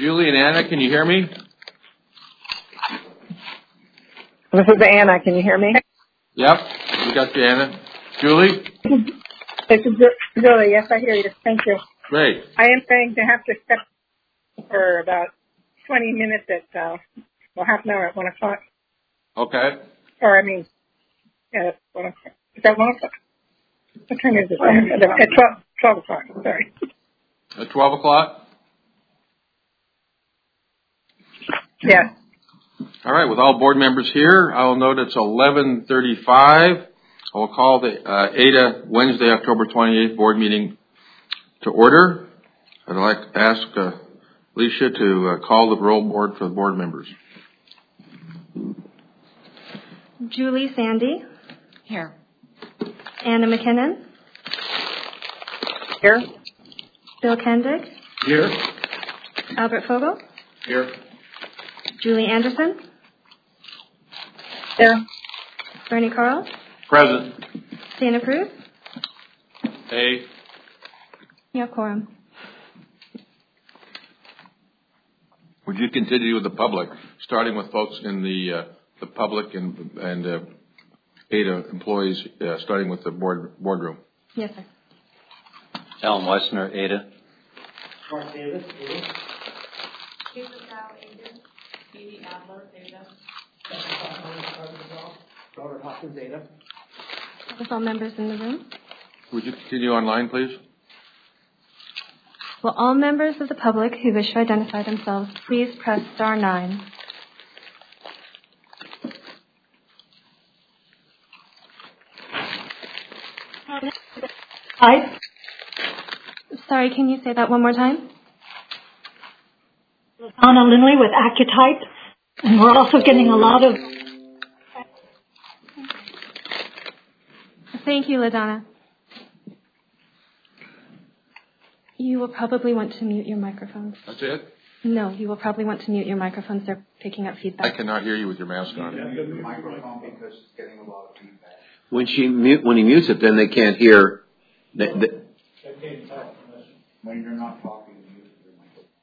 Julie and Anna, can you hear me? This is Anna. Can you hear me? Yep, we got you, Anna. Julie? This is Julie. Yes, I hear you. Thank you. Great. I am going to have to step for about 20 minutes at, half an hour at 1 o'clock. Okay. Or, I mean, yeah, 1 o'clock. Is that 1 o'clock? What time is it? At 12 o'clock. Sorry. At 12 o'clock? Yes. All right, with all board members here, I will note it's 11:35. I will call the ADA Wednesday, October 28th board meeting to order. I'd like to ask Alicia to call the roll board for the board members. Julie Sandy. Here. Anna McKinnon. Here. Bill Kendig. Here. Albert Fogel. Here. Julie Anderson. Here. Bernie Carl. Present. Dana Cruz. Hey. You have quorum. Would you continue with the public, starting with folks in the public and ADA employees, starting with the boardroom? Yes, sir. Alan Weissner, ADA. Mark Davis, ADA. Lisa Chow, ADA. Amy Adler, ADA. Robert Hopkins, ADA. With all members in the room. Would you continue online, please? Will all members of the public who wish to identify themselves please press star 9. Hi. Sorry, can you say that one more time? Anna Lindley with Accutype, and we're also getting a lot of... Thank you, LaDonna. You will probably want to mute your microphones. That's it? No, you will probably want to mute your microphones. They're picking up feedback. I cannot hear you with your mask on. Microphone because it's getting a lot of feedback. When he mutes it, then they can't hear. When you're not talking, you use your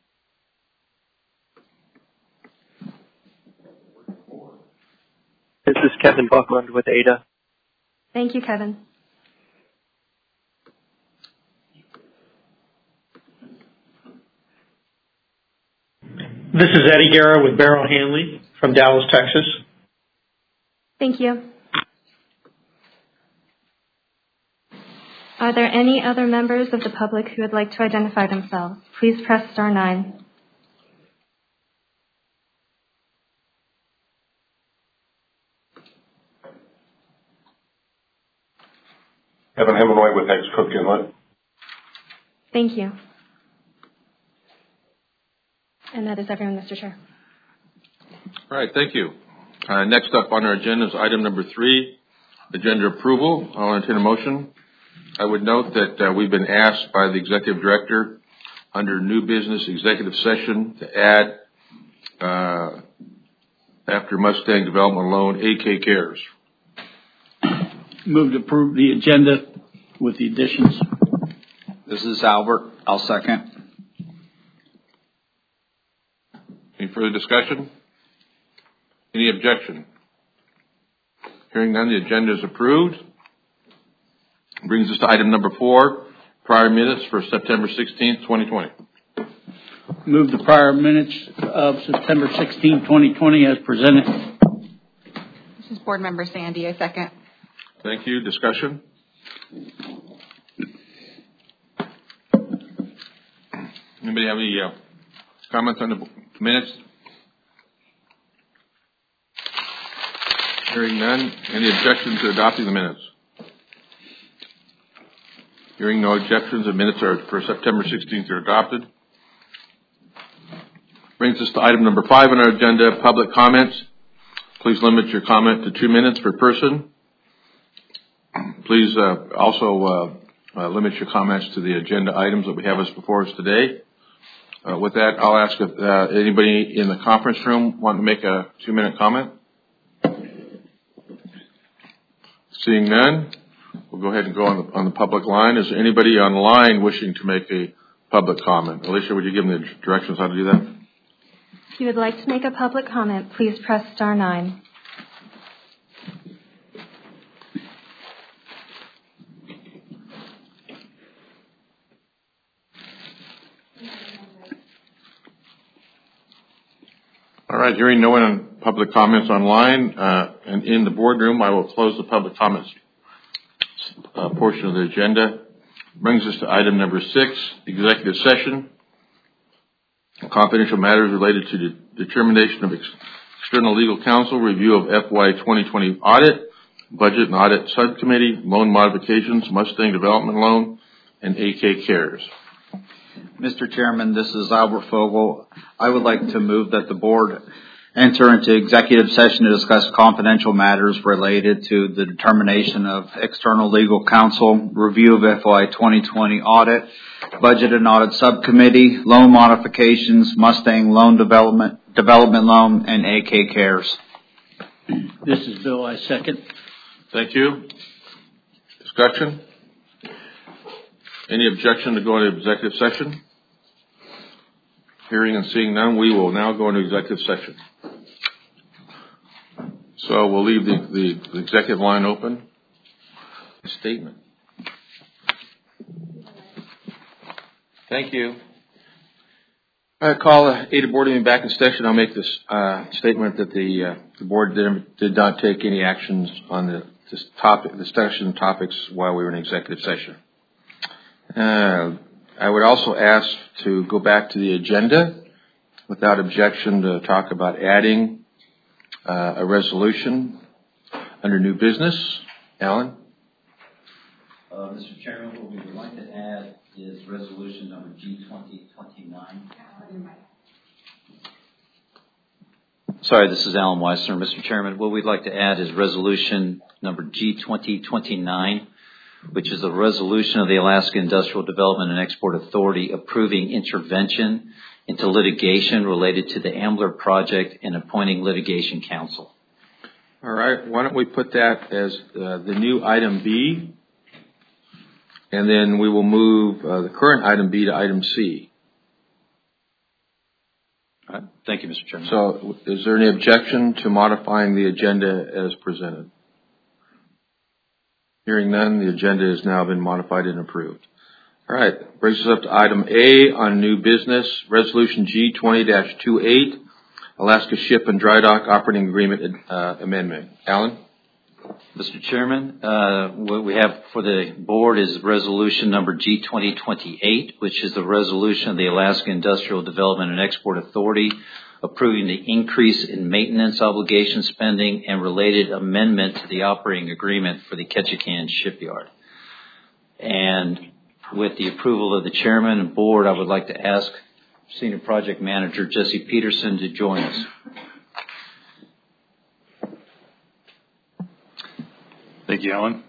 microphone. This is Kevin Buckland with ADA. Thank you, Kevin. This is Eddie Guerra with Barrow Hanley from Dallas, Texas. Thank you. Are there any other members of the public who would like to identify themselves? Please press star 9. Evan Hemingway with Ex Cook Inlet. Thank you. And that is everyone, Mr. Chair. All right, thank you. Next up on our agenda is item number 3, agenda approval. I'll entertain a motion. I would note that we've been asked by the executive director under new business executive session to add, after Mustang Development Loan, AK Cares. Move to approve the agenda with the additions. This is Albert. I'll second. Any further discussion? Any objection? Hearing none, the agenda is approved. Brings us to item number 4, prior minutes for September 16th, 2020. Move the prior minutes of September 16, 2020 as presented. This is Board Member Sandy. I second. Thank you. Discussion? Anybody have any comments on the minutes? Hearing none. Any objections to adopting the minutes? Hearing no objections, the minutes are for September 16th are adopted. Brings us to item number 5 on our agenda, public comments. Please limit your comment to 2 minutes per person. Please also limit your comments to the agenda items that we have before us today. With that, I'll ask if anybody in the conference room want to make a 2-minute comment. Seeing none, we'll go ahead and go on the public line. Is there anybody online wishing to make a public comment? Alicia, would you give them the directions how to do that? If you would like to make a public comment, please press star 9. All right, hearing no one on public comments online and in the boardroom, I will close the public comments portion of the agenda. Brings us to item number 6, executive session. Confidential matters related to the determination of external legal counsel, review of FY 2020 audit, budget and audit subcommittee, loan modifications, Mustang development loan, and AK Cares. Mr. Chairman, this is Albert Fogel. I would like to move that the board enter into executive session to discuss confidential matters related to the determination of external legal counsel, review of FY 2020 audit, budget and audit subcommittee, loan modifications, Mustang loan development loan, and AK Cares. This is Bill. I second. Thank you. Discussion? Any objection to going to executive session? Hearing and seeing none, we will now go into executive session. So we'll leave the executive line open. Statement. Thank you. I call the ADA board meeting back in session. I'll make this statement that the board did not take any actions on the discussion topics while we were in executive session. I would also ask to go back to the agenda without objection to talk about adding a resolution under new business. Alan? Mr. Chairman, what we would like to add is resolution number G2029. Sorry, this is Alan Weissner. Mr. Chairman, what we'd like to add is resolution number G2029, which is a resolution of the Alaska Industrial Development and Export Authority approving intervention into litigation related to the Ambler project and appointing litigation counsel. All right. Why don't we put that as the new item B, and then we will move the current item B to item C. All right. Thank you, Mr. Chairman. So is there any objection to modifying the agenda as presented? Hearing none, the agenda has now been modified and approved. All right. Brings us up to item A on new business, resolution G20-28, Alaska Ship and Dry Dock Operating Agreement Amendment. Alan? Mr. Chairman, what we have for the board is resolution number G2028, which is the resolution of the Alaska Industrial Development and Export Authority approving the increase in maintenance obligation spending and related amendment to the operating agreement for the Ketchikan shipyard. And with the approval of the chairman and board, I would like to ask Senior Project Manager Jesse Peterson to join us. Thank you, Alan.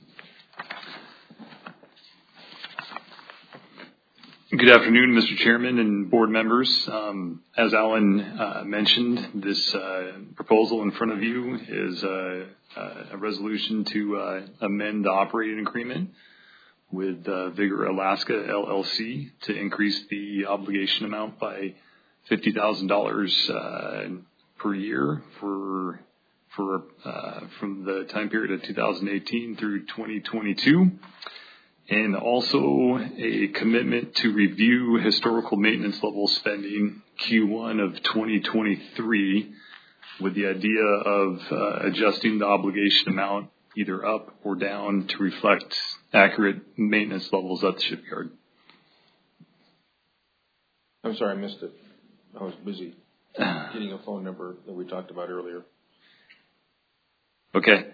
Good afternoon, Mr. Chairman and board members. As Alan mentioned, this proposal in front of you is a resolution to amend the operating agreement with Vigor Alaska LLC to increase the obligation amount by $50,000 per year from the time period of 2018 through 2022. And also a commitment to review historical maintenance level spending Q1 of 2023 with the idea of adjusting the obligation amount either up or down to reflect accurate maintenance levels at the shipyard. I'm sorry, I missed it. I was busy getting a phone number that we talked about earlier. Okay.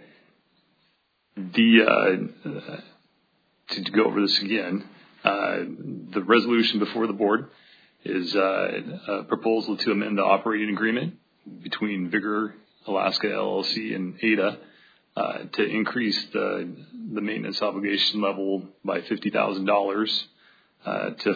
To go over this again, the resolution before the board is a proposal to amend the operating agreement between Vigor Alaska LLC and ADA to increase the maintenance obligation level by $50,000 to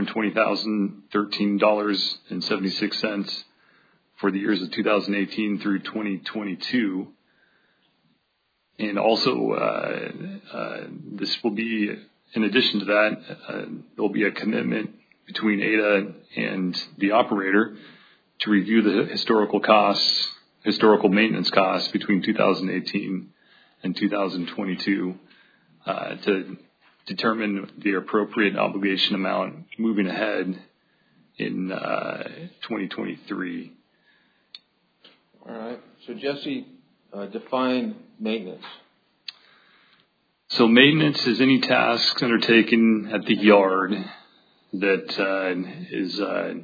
$420,013.76 for the years of 2018 through 2022. And also, this will be, in addition to that, there will be a commitment between ADA and the operator to review the historical maintenance costs between 2018 and 2022 to determine the appropriate obligation amount moving ahead in 2023. All right. So Jesse, define maintenance. So maintenance is any tasks undertaken at the yard that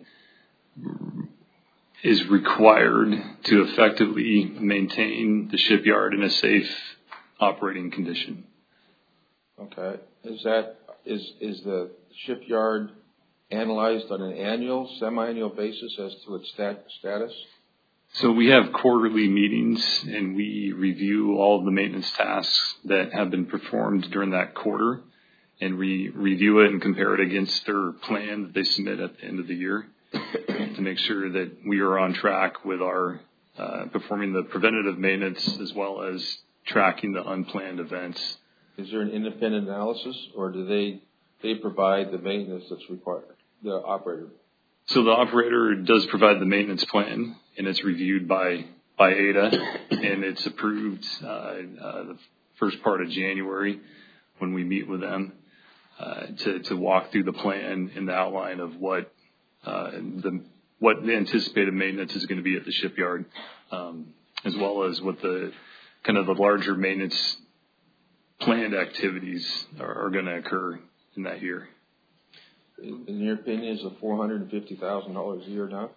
is required to effectively maintain the shipyard in a safe operating condition. Okay. Is the shipyard analyzed on an annual, semi-annual basis as to its status? So we have quarterly meetings, and we review all of the maintenance tasks that have been performed during that quarter, and we review it and compare it against their plan that they submit at the end of the year to make sure that we are on track with our performing the preventative maintenance as well as tracking the unplanned events. Is there an independent analysis, or do they provide the maintenance that's required, the operator? So the operator does provide the maintenance plan, and it's reviewed by ADA, and it's approved the first part of January when we meet with them to walk through the plan and the outline of what the anticipated maintenance is going to be at the shipyard, as well as what the kind of the larger maintenance planned activities are going to occur in that year. In your opinion, is $450,000 a year enough?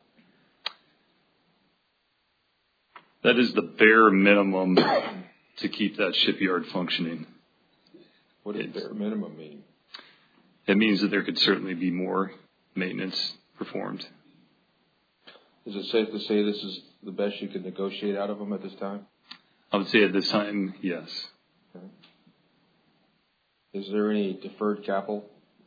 That is the bare minimum to keep that shipyard functioning. What does bare minimum mean? It means that there could certainly be more maintenance performed. Is it safe to say this is the best you could negotiate out of them at this time? I would say at this time, yes. Okay. Is there any deferred capital?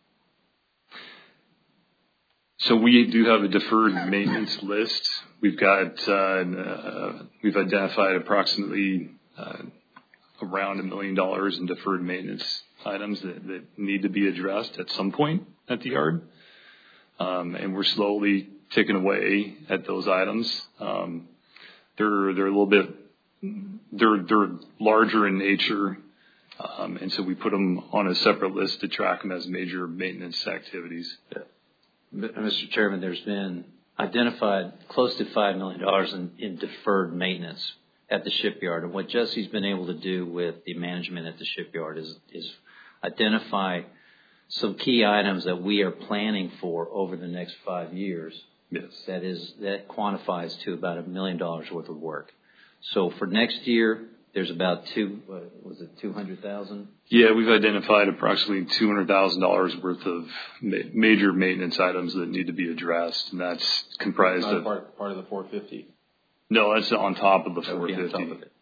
So we do have a deferred maintenance list. We've got we've identified approximately around $1 million in deferred maintenance items that need to be addressed at some point at the yard, and we're slowly ticking away at those items. They're a little bit they're larger in nature, and so we put them on a separate list to track them as major maintenance activities. Yeah. Mr. Chairman, there's been identified close to $5 million in deferred maintenance at the shipyard. And what Jesse's been able to do with the management at the shipyard is identify some key items that we are planning for over the next 5 years. Yes. That quantifies to about $1 million worth of work. So for next year, there's about $200,000? Yeah, we've identified approximately $200,000 worth of major maintenance items that need to be addressed, and that's comprised of part of the 450. No, that's on top of the 450. That would be on top of it.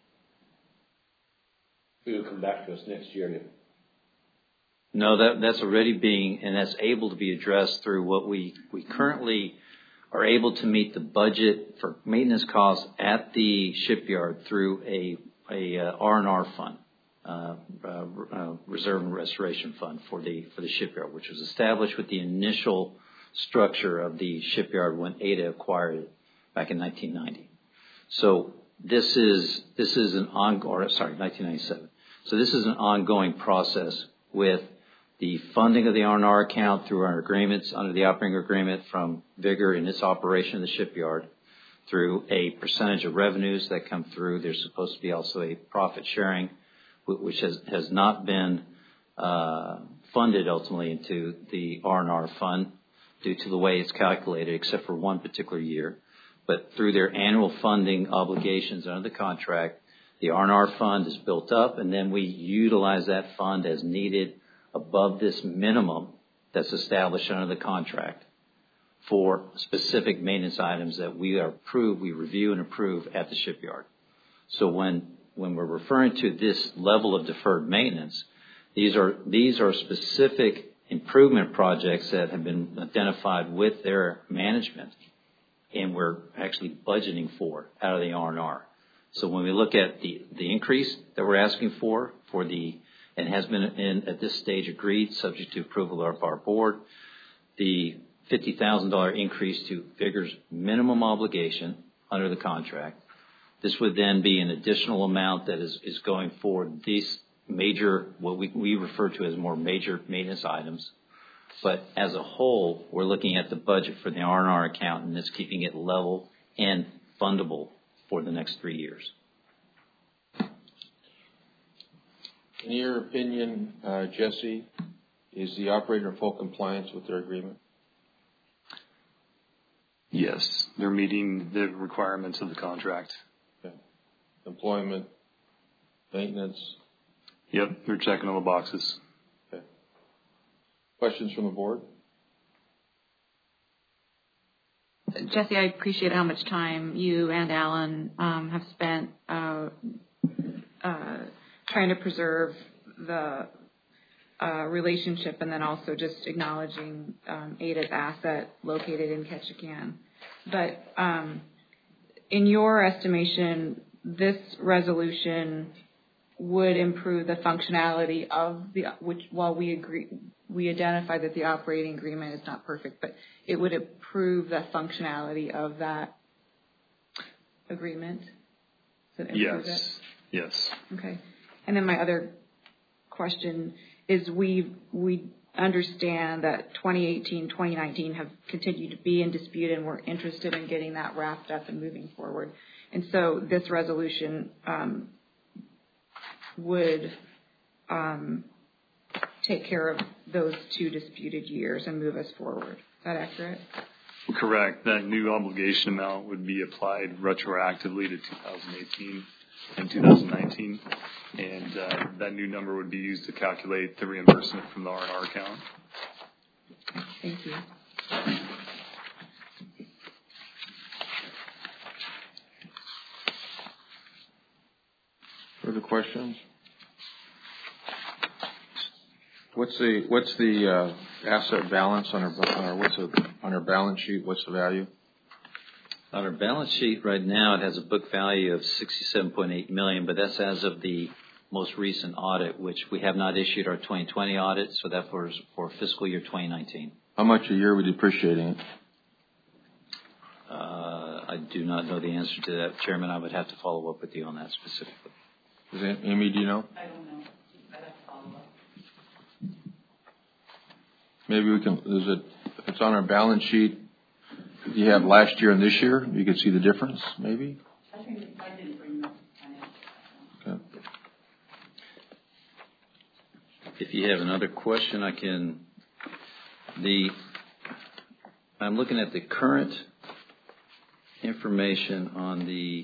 It'll come back to us next year. No, that's already being, and that's able to be addressed through what we currently are able to meet the budget for maintenance costs at the shipyard through a R&R fund, Reserve and Restoration Fund for the shipyard, which was established with the initial structure of the shipyard when ADA acquired it back in 1990. So this is an ongoing, 1997. So this is an ongoing process with the funding of the R&R account through our agreements under the operating agreement from Vigor in its operation of the shipyard, through a percentage of revenues that come through. There's supposed to be also a profit sharing, which has not been funded ultimately into the R&R fund due to the way it's calculated, except for one particular year. But through their annual funding obligations under the contract, the R&R fund is built up, and then we utilize that fund as needed above this minimum that's established under the contract for specific maintenance items that we review and approve at the shipyard. So when we're referring to this level of deferred maintenance, these are specific improvement projects that have been identified with their management, and we're actually budgeting for out of the R&R. So when we look at the increase that we're asking for and has been at this stage agreed, subject to approval of our board, the $50,000 increase to Vigor's minimum obligation under the contract. This would then be an additional amount that is going for these major, what we refer to as more major maintenance items. But as a whole, we're looking at the budget for the R&R account, and it's keeping it level and fundable for the next 3 years. In your opinion, Jesse, is the operator in full compliance with their agreement? Yes, they're meeting the requirements of the contract. Okay. Employment, maintenance? Yep, they're checking all the boxes. Okay. Questions from the board? Jesse, I appreciate how much time you and Alan have spent trying to preserve the relationship, and then also just acknowledging Ada's asset located in Ketchikan. But in your estimation, this resolution would improve the functionality of which, while we identify that the operating agreement is not perfect, but it would improve the functionality of that agreement? Yes. Yes. Okay. And then my other question is we understand that 2018, 2019 have continued to be in dispute, and we're interested in getting that wrapped up and moving forward. And so this resolution would take care of those 2 disputed years and move us forward. Is that accurate? Correct. That new obligation amount would be applied retroactively to 2018 and 2019, and that new number would be used to calculate the reimbursement from the R&R account. Thank you. Further questions? What's the asset balance on our balance sheet? What's the value? On our balance sheet right now, it has a book value of $67.8 million, but that's as of the most recent audit, which we have not issued our 2020 audit, so that was for fiscal year 2019. How much a year are we depreciating it? I do not know the answer to that, Chairman. I would have to follow up with you on that specifically. Amy, do you know? I don't know. I'd have to follow up. Maybe we can, if it's on our balance sheet, you have last year and this year, you can see the difference, maybe? I didn't bring that financial. Okay. If you have another question, I'm looking at the current information on the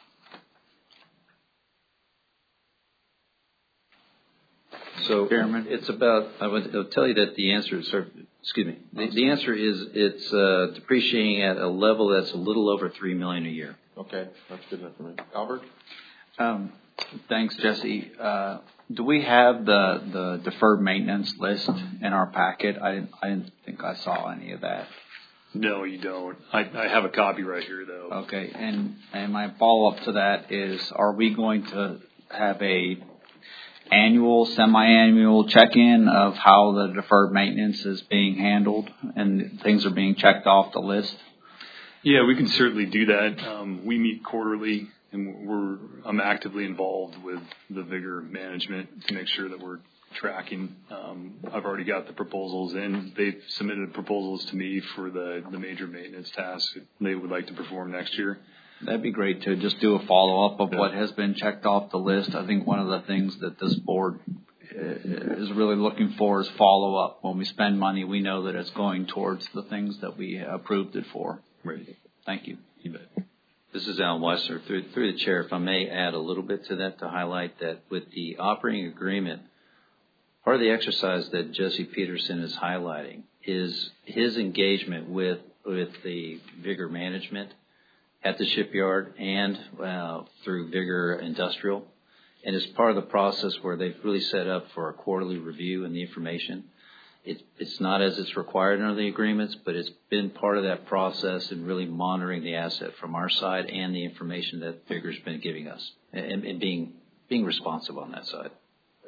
Chairman. It's about, I'll tell you that the answer is, the answer is it's depreciating at a level that's a little over $3 million a year. Okay, that's good enough for me. Albert? Thanks, Jesse. Do we have the deferred maintenance list in our packet? I didn't think I saw any of that. No, you don't. I have a copy right here, though. Okay, and my follow-up to that is, are we going to have a annual, semi-annual check-in of how the deferred maintenance is being handled and things are being checked off the list? Yeah, we can certainly do that. We meet quarterly, and I'm actively involved with the Vigor management to make sure that we're tracking. I've already got the proposals in. They've submitted proposals to me for the major maintenance tasks they would like to perform next year. That'd be great to just do a follow-up of what has been checked off the list. I think one of the things that this board is really looking for is follow-up. When we spend money, we know that it's going towards the things that we approved it for. Right. Thank you. You bet. This is Alan Weissler. Through the chair, if I may add a little bit to that to highlight that with the operating agreement, part of the exercise that Jesse Peterson is highlighting is his engagement with the Vigor management at the shipyard and through Vigor Industrial. And it's part of the process where they've really set up for a quarterly review and the information. It's not as it's required under the agreements, but it's been part of that process and really monitoring the asset from our side and the information that Vigor's been giving us and being responsive on that side.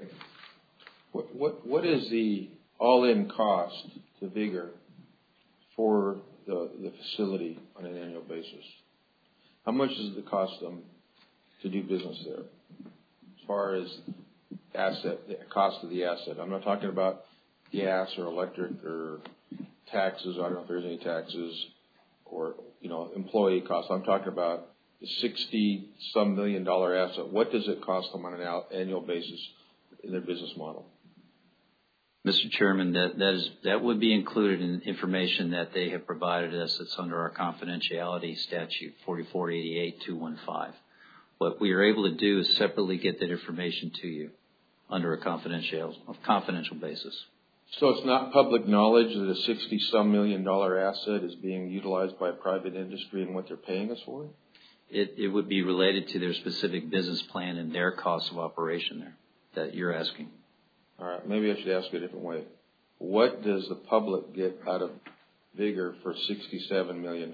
What is the all-in cost to Vigor for the facility on an annual basis? How much does it cost them to do business there? As far as the cost of the asset. I'm not talking about gas or electric or taxes. I don't know if there's any taxes or, employee costs. I'm talking about the $60-some million asset. What does it cost them on an annual basis in their business model? Mr. Chairman, that would be included in information that they have provided us. It's under our confidentiality statute 4488-215. What we are able to do is separately get that information to you under a confidential basis. So it's not public knowledge that a $60-some million asset is being utilized by private industry and what they're paying us for? It would be related to their specific business plan and their cost of operation there that you're asking. All right, maybe I should ask it a different way. What does the public get out of Vigor for $67 million?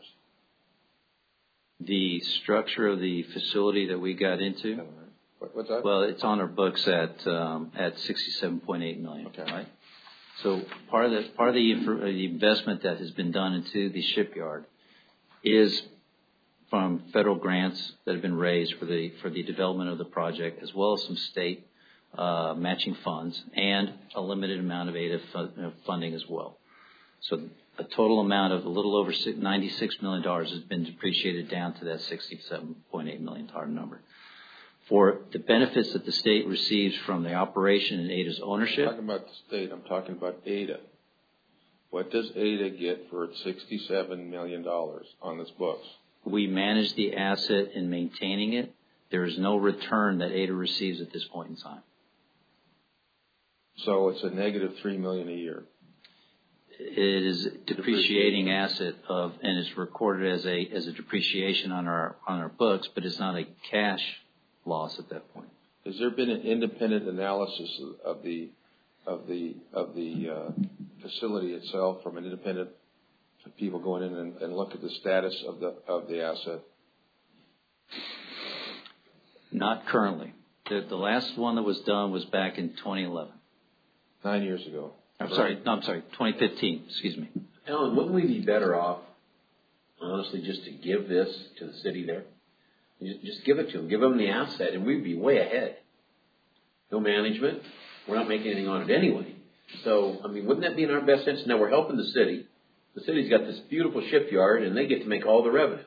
The structure of the facility that we got into? What's that? Well, it's on our books at $67.8 million. Okay. Right? So part of the investment that has been done into the shipyard is from federal grants that have been raised for the development of the project, as well as some state matching funds and a limited amount of ADA funding as well. So a total amount of a little over $96 million has been depreciated down to that $67.8 million number. For the benefits that the state receives from the operation and ADA's ownership. I'm talking about the state. I'm talking about ADA. What does ADA get for $67 million on its books? We manage the asset in maintaining it. There is no return that ADA receives at this point in time. So it's a negative $3 million a year. It is a depreciating asset and it's recorded as a depreciation on our books, but it's not a cash loss at that point. Has there been an independent analysis of the facility itself from an independent people going in and look at the status of the asset? Not currently. The last one that was done was back in 2011. 9 years ago. I'm sorry, 2015, excuse me. Alan, wouldn't we be better off, honestly, just to give this to the city there? Just give it to them. Give them the asset, and we'd be way ahead. No management. We're not making anything on it anyway. So, wouldn't that be in our best interest? Now, we're helping the city. The city's got this beautiful shipyard, and they get to make all the revenue.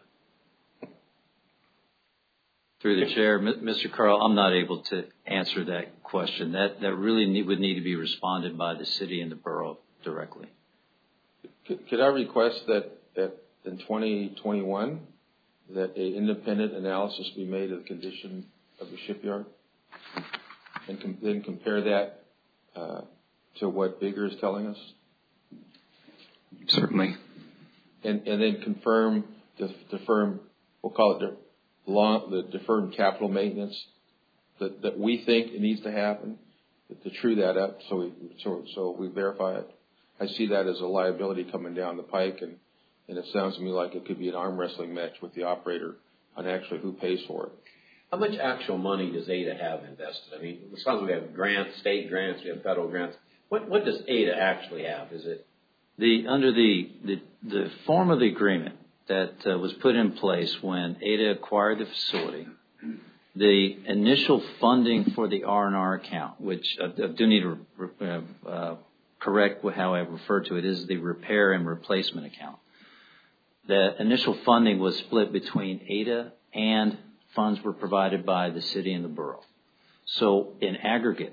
Through the chair, Mr. Carl, I'm not able to answer that question. That really would need to be responded by the city and the borough directly. Could I request that in 2021 that an independent analysis be made of the condition of the shipyard, and then compare that to what Vigor is telling us? Certainly. And then confirm the firm, we'll call it the deferred capital maintenance that we think it needs to happen, to true that up so we verify it. I see that as a liability coming down the pike, and it sounds to me like it could be an arm wrestling match with the operator on actually who pays for it. How much actual money does ADA have invested? It sounds like we have grants, state grants, we have federal grants. What does ADA actually have? Is it under the form of the agreement that was put in place when ADA acquired the facility? The initial funding for the R&R account, which I do need to correct how I refer to it, is the repair and replacement account. The initial funding was split between ADA and funds were provided by the city and the borough. So in aggregate,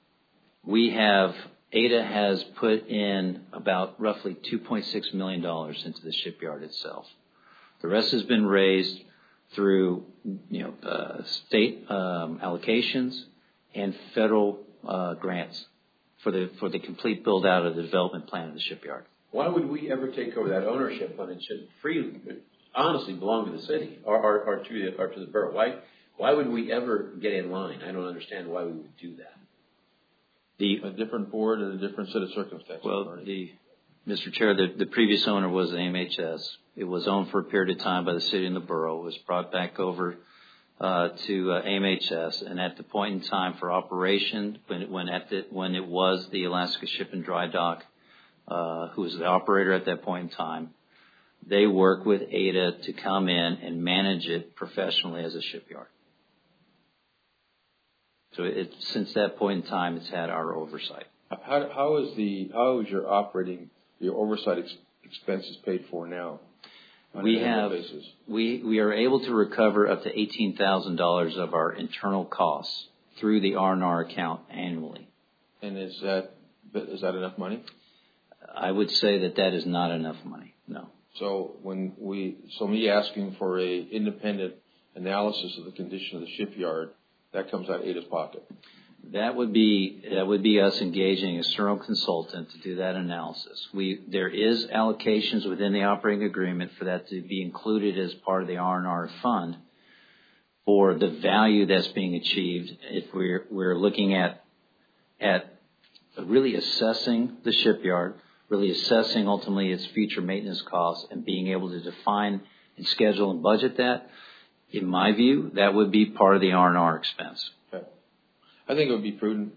ADA has put in about roughly $2.6 million into the shipyard itself. The rest has been raised through state allocations and federal grants for the complete build out of the development plan of the shipyard. Why would we ever take over that ownership when it should honestly belong to the city or to the borough? Why would we ever get in line? I don't understand why we would do that. A different board and a different set of circumstances. Well, Mr. Chair, the previous owner was AMHS. It was owned for a period of time by the city and the borough. It was brought back over to AMHS, and at the point in time for operation, when it was the Alaska Ship and Dry Dock, who was the operator at that point in time. They work with Ada to come in and manage it professionally as a shipyard. So since that point in time, it's had our oversight. How is your oversight expenses paid for now? We are able to recover up to $18,000 of our internal costs through the R&R account annually. And is that enough money? I would say that is not enough money. No. So me asking for a independent analysis of the condition of the shipyard, that comes out of Ada's pocket. That would be us engaging an external consultant to do that analysis. There is allocations within the operating agreement for that to be included as part of the R&R fund for the value that's being achieved. If we're looking at really assessing the shipyard, really assessing ultimately its future maintenance costs, and being able to define and schedule and budget that, in my view, that would be part of the R&R expense. Okay. I think it would be prudent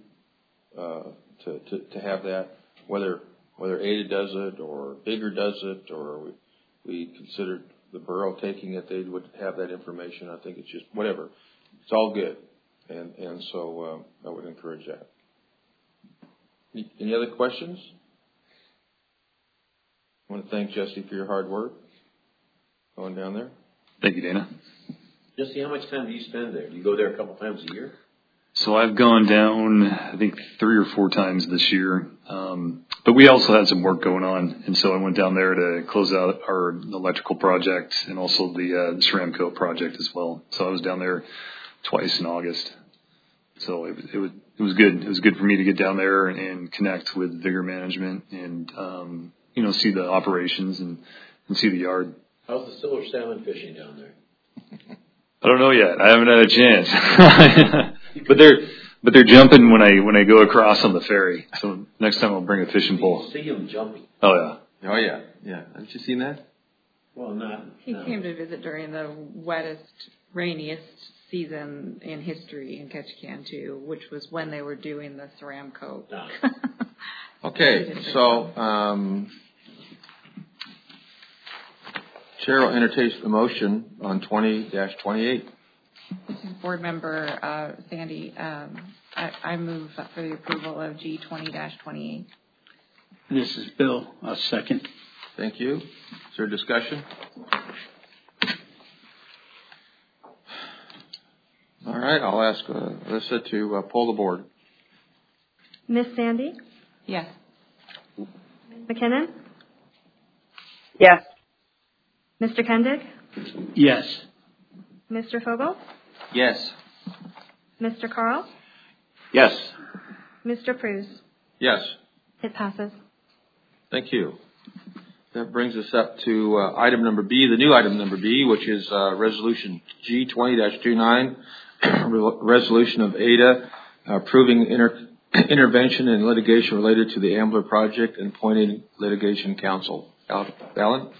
to have that, whether Ada does it or Bigger does it, or we considered the borough taking it, they would have that information. I think it's just whatever. It's all good, and so I would encourage that. Any other questions? I want to thank Jesse for your hard work going down there. Thank you, Dana. Jesse, how much time do you spend there? Do you go there a couple times a year? So I've gone down, I think, 3 or 4 times this year. But we also had some work going on. And so I went down there to close out our electrical project and also the Ceramco project as well. So I was down there twice in August. So it was good. It was good for me to get down there and connect with Vigor Management and, see the operations and see the yard. How's the silver salmon fishing down there? I don't know yet. I haven't had a chance. But they're jumping when I go across on the ferry. So next time I'll bring a fishing pole. You see them jumping. Oh yeah. Haven't you seen that? Well, not. He came to visit during the wettest, rainiest season in history in Ketchikan too, which was when they were doing the Ceramco. Okay, so Chair will entertain the motion on 20-28. Board Member Sandy, I move for the approval of G 20-28. This is Bill. I'll second. Thank you. Is there discussion? All right, I'll ask Alyssa to poll the board. Miss Sandy? Yes. McKinnon? Yes. Mr. Kendig? Yes. Mr. Fogel? Yes. Mr. Carl? Yes. Mr. Pruse? Yes. It passes. Thank you. That brings us up to item number B, the new item number B, which is Resolution G 20-29, resolution of Ada approving intervention in litigation related to the Ambler project and appointing litigation counsel. Alan?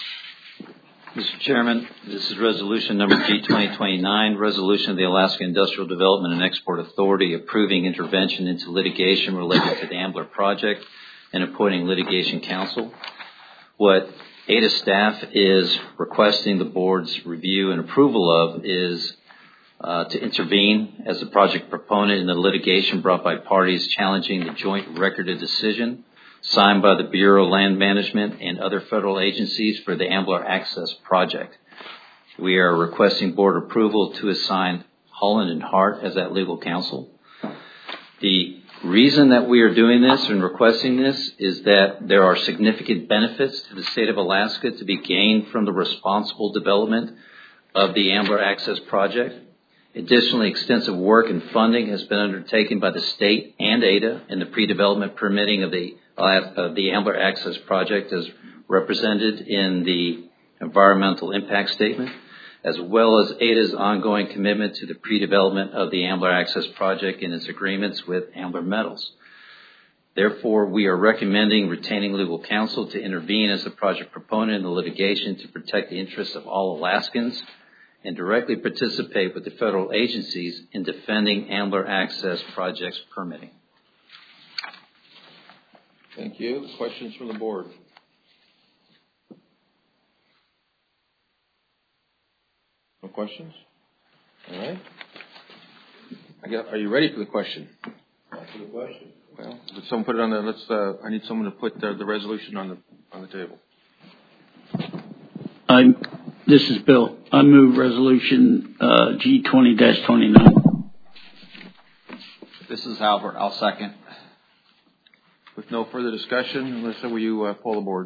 Mr. Chairman, this is resolution number G 2029, resolution of the Alaska Industrial Development and Export Authority approving intervention into litigation related to the Ambler project and appointing litigation counsel. What Ada staff is requesting the board's review and approval of is to intervene as a project proponent in the litigation brought by parties challenging the joint record of decision signed by the Bureau of Land Management and other federal agencies for the Ambler Access Project. We are requesting board approval to assign Holland & Hart as that legal counsel. The reason that we are doing this and requesting this is that there are significant benefits to the state of Alaska to be gained from the responsible development of the Ambler Access Project. Additionally, extensive work and funding has been undertaken by the state and Ada in the pre-development permitting of the Ambler Access Project as represented in the environmental impact statement, as well as Ada's ongoing commitment to the pre-development of the Ambler Access Project and its agreements with Ambler Metals. Therefore, we are recommending retaining legal counsel to intervene as a project proponent in the litigation to protect the interests of all Alaskans and directly participate with the federal agencies in defending Ambler Access Project's permitting. Thank you. Questions from the board? No questions? All right. Are you ready for the question? For the question. Well, did someone put it on the? I need someone to put the resolution on the table. This is Bill. I move resolution G20-29. This is Albert. I'll second. With no further discussion, Melissa, will you poll the board?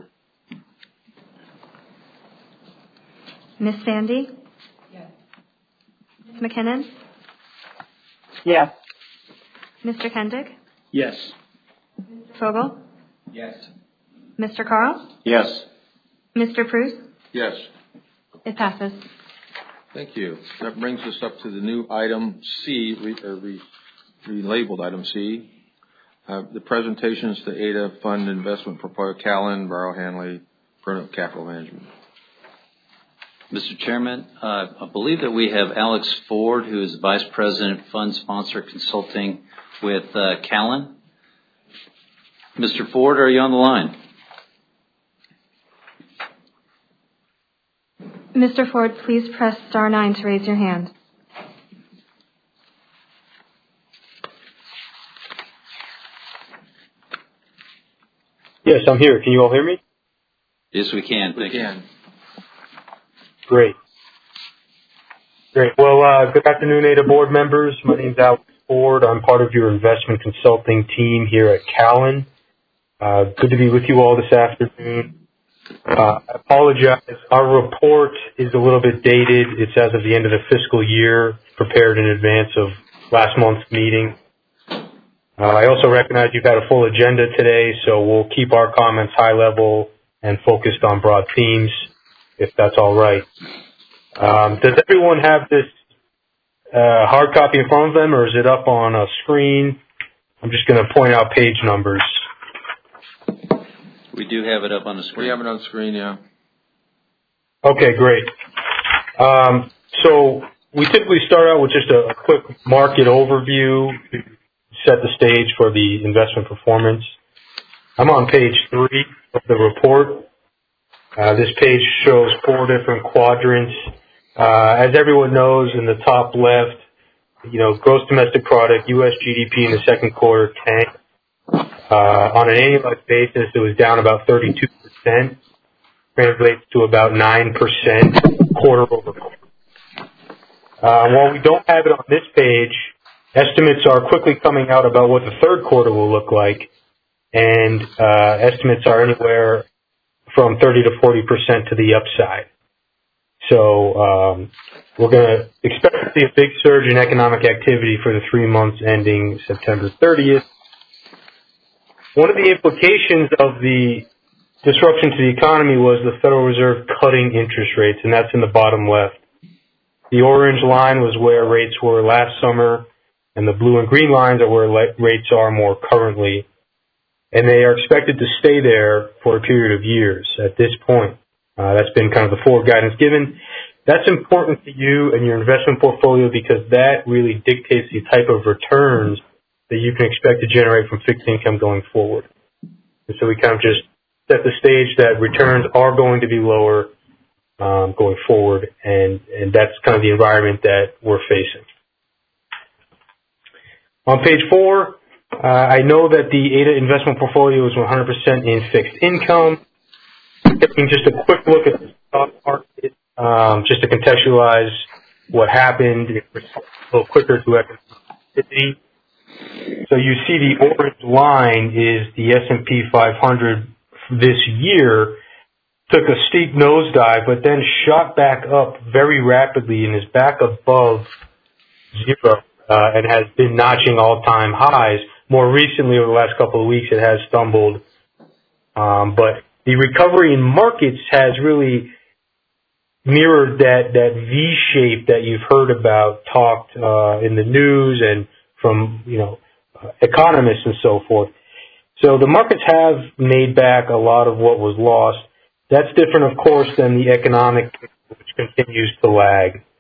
Ms. Sandy? Yes. Ms. McKinnon? Yes. Mr. Kendick? Yes. Mr. Fogel? Yes. Mr. Carl? Yes. Mr. Prus? Yes. It passes. Thank you. That brings us up to the new item C, relabeled item C. The presentations to Ada Fund Investment Portfolio, Callan, Barrow Hanley, Burnup Capital Management. Mr. Chairman, I believe that we have Alex Ford, who is Vice President, Fund Sponsor Consulting with Callan. Mr. Ford, are you on the line? Mr. Ford, please press star 9 to raise your hand. Yes, I'm here. Can you all hear me? Yes, we can. Thank you. Great. Well, good afternoon, Ada board members. My name's Alex Ford. I'm part of your investment consulting team here at Callan. Good to be with you all this afternoon. I apologize. Our report is a little bit dated. It's as of the end of the fiscal year, prepared in advance of last month's meeting. I also recognize you've had a full agenda today, so we'll keep our comments high level and focused on broad themes, if that's all right. Does everyone have this hard copy in front of them, or is it up on a screen? I'm just going to point out page numbers. We do have it up on the screen. We have it on the screen, yeah. Okay, great. So we typically start out with just a quick market overview to set the stage for the investment performance. I'm on page 3 of the report. This page shows 4 different quadrants. As everyone knows, in the top left, gross domestic product, U.S. GDP in the second quarter tanked. On an annualized basis, it was down about 32%, translates to about 9% quarter over quarter. While we don't have it on this page, estimates are quickly coming out about what the third quarter will look like, and estimates are anywhere from 30 to 40% to the upside. So we're going to expect to see a big surge in economic activity for the 3 months ending September 30th. One of the implications of the disruption to the economy was the Federal Reserve cutting interest rates, and that's in the bottom left. The orange line was where rates were last summer, and the blue and green lines are where rates are more currently. And they are expected to stay there for a period of years at this point. That's been kind of the forward guidance given. That's important to you and your investment portfolio because that really dictates the type of returns that you can expect to generate from fixed income going forward. And so we kind of just set the stage that returns are going to be lower going forward, and that's kind of the environment that we're facing. On page 4, I know that the Ada investment portfolio is 100% in fixed income. Taking just a quick look at the stock market, just to contextualize what happened a little quicker to activity. So you see the orange line is the S&P 500 this year, took a steep nosedive, but then shot back up very rapidly and is back above zero and has been notching all-time highs. More recently, over the last couple of weeks, it has stumbled. But the recovery in markets has really mirrored that V-shape that you've heard about talked in the news and from economists and so forth. So the markets have made back a lot of what was lost. That's different, of course, than the economic, which continues to lag.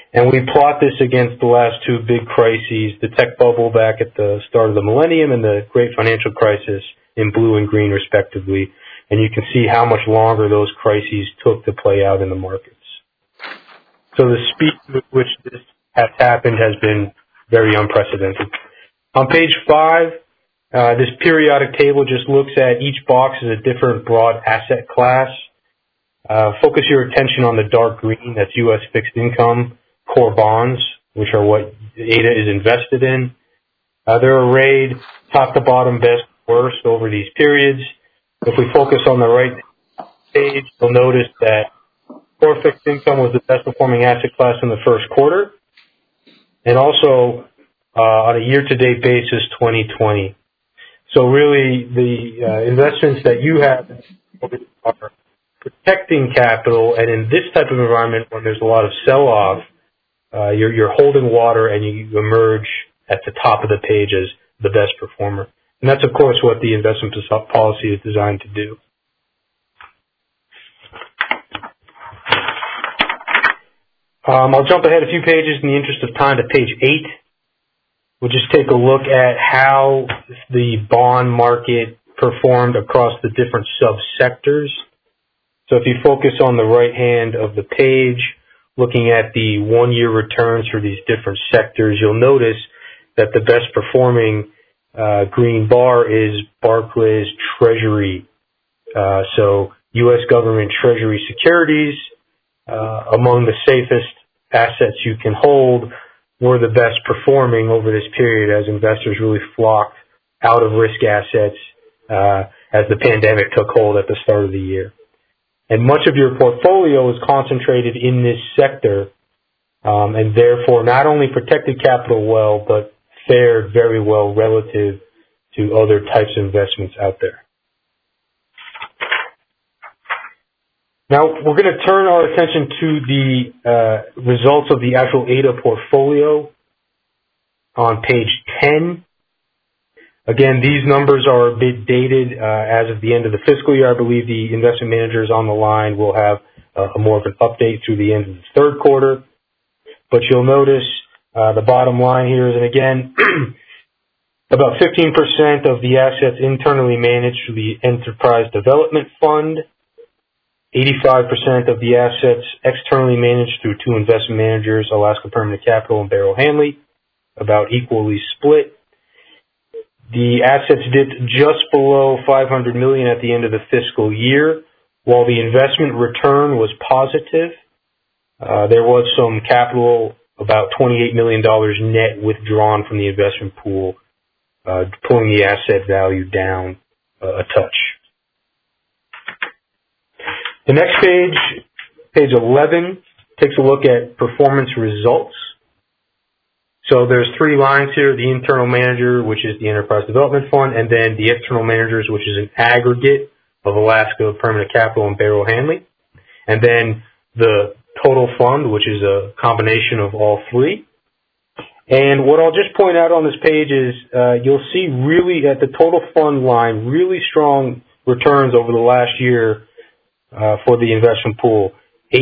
And we plot this against the last two big crises, the tech bubble back at the start of the millennium and the great financial crisis in blue and green respectively. And you can see how much longer those crises took to play out in the markets. So the speed with which this has happened has been very unprecedented. On page 5, this periodic table just looks at each box as a different broad asset class. Focus your attention on the dark green, that's U.S. fixed income, core bonds, which are what ADA is invested in. They're arrayed top to bottom, best, worst over these periods. If we focus on the right page, you'll notice that core fixed income was the best performing asset class in the first quarter, and also on a year-to-date basis, 2020. So really, the investments that you have are protecting capital, and in this type of environment, when there's a lot of sell-off, you're holding water and you emerge at the top of the page as the best performer. And that's, of course, what the investment policy is designed to do. I'll jump ahead a few pages in the interest of time to page 8. We'll just take a look at how the bond market performed across the different subsectors. So if you focus on the right hand of the page, looking at the one-year returns for these different sectors, you'll notice that the best performing green bar is Barclays Treasury. So U.S. government Treasury securities, among the safest assets you can hold, were the best performing over this period as investors really flocked out of risk assets as the pandemic took hold at the start of the year. And much of your portfolio is concentrated in this sector, and therefore not only protected capital well, but fared very well relative to other types of investments out there. Now, we're going to turn our attention to the results of the actual ADA portfolio on page 10. Again, these numbers are a bit dated as of the end of the fiscal year. I believe the investment managers on the line will have more of an update through the end of the third quarter. But you'll notice the bottom line here is, and again, about 15% of the assets internally managed through the Enterprise Development Fund, 85% of the assets externally managed through two investment managers, Alaska Permanent Capital and Barrow Hanley, about equally split. The assets dipped just below $500 million at the end of the fiscal year. While the investment return was positive, there was some capital, about $28 million net, withdrawn from the investment pool, pulling the asset value down a touch. The next page, page 11, takes a look at performance results. So there's three lines here: the internal manager, which is the Enterprise Development Fund, and then the external managers, which is an aggregate of Alaska Permanent Capital and Barrow Hanley, and then the total fund, which is a combination of all three. And what I'll just point out on this page is you'll see really at the total fund line really strong returns over the last year for the investment pool,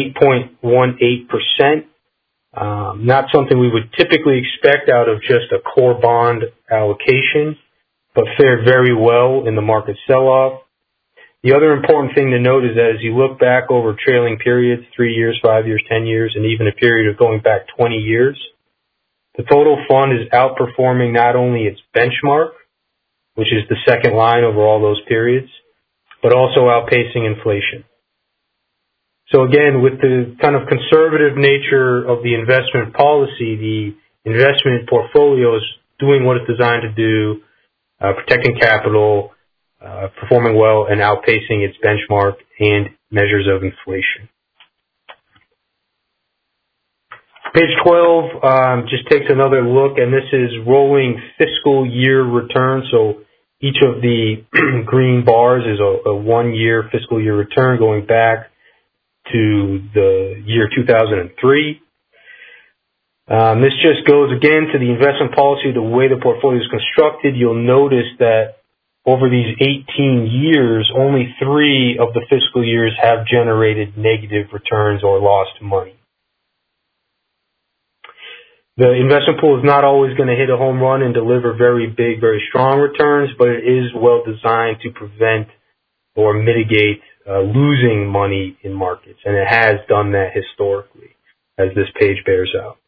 8.18%. Not something we would typically expect out of just a core bond allocation, but fared very well in the market sell-off. The other important thing to note is that as you look back over trailing periods, 3 years, 5 years, 10 years, and even a period of going back 20 years, the total fund is outperforming not only its benchmark, which is the second line over all those periods, but also outpacing inflation. So again, with the kind of conservative nature of the investment policy, the investment portfolio is doing what it's designed to do, protecting capital, performing well, and outpacing its benchmark and measures of inflation. Page 12 just takes another look, and this is rolling fiscal year return. So each of the green bars is a one-year fiscal year return going back to the year 2003. This just goes again to the investment policy, the way the portfolio is constructed. You'll notice that over these 18 years, only 3 of the fiscal years have generated negative returns or lost money. The investment pool is not always going to hit a home run and deliver very big, very strong returns, but it is well designed to prevent or mitigate losing money in markets, and it has done that historically, as this page bears out.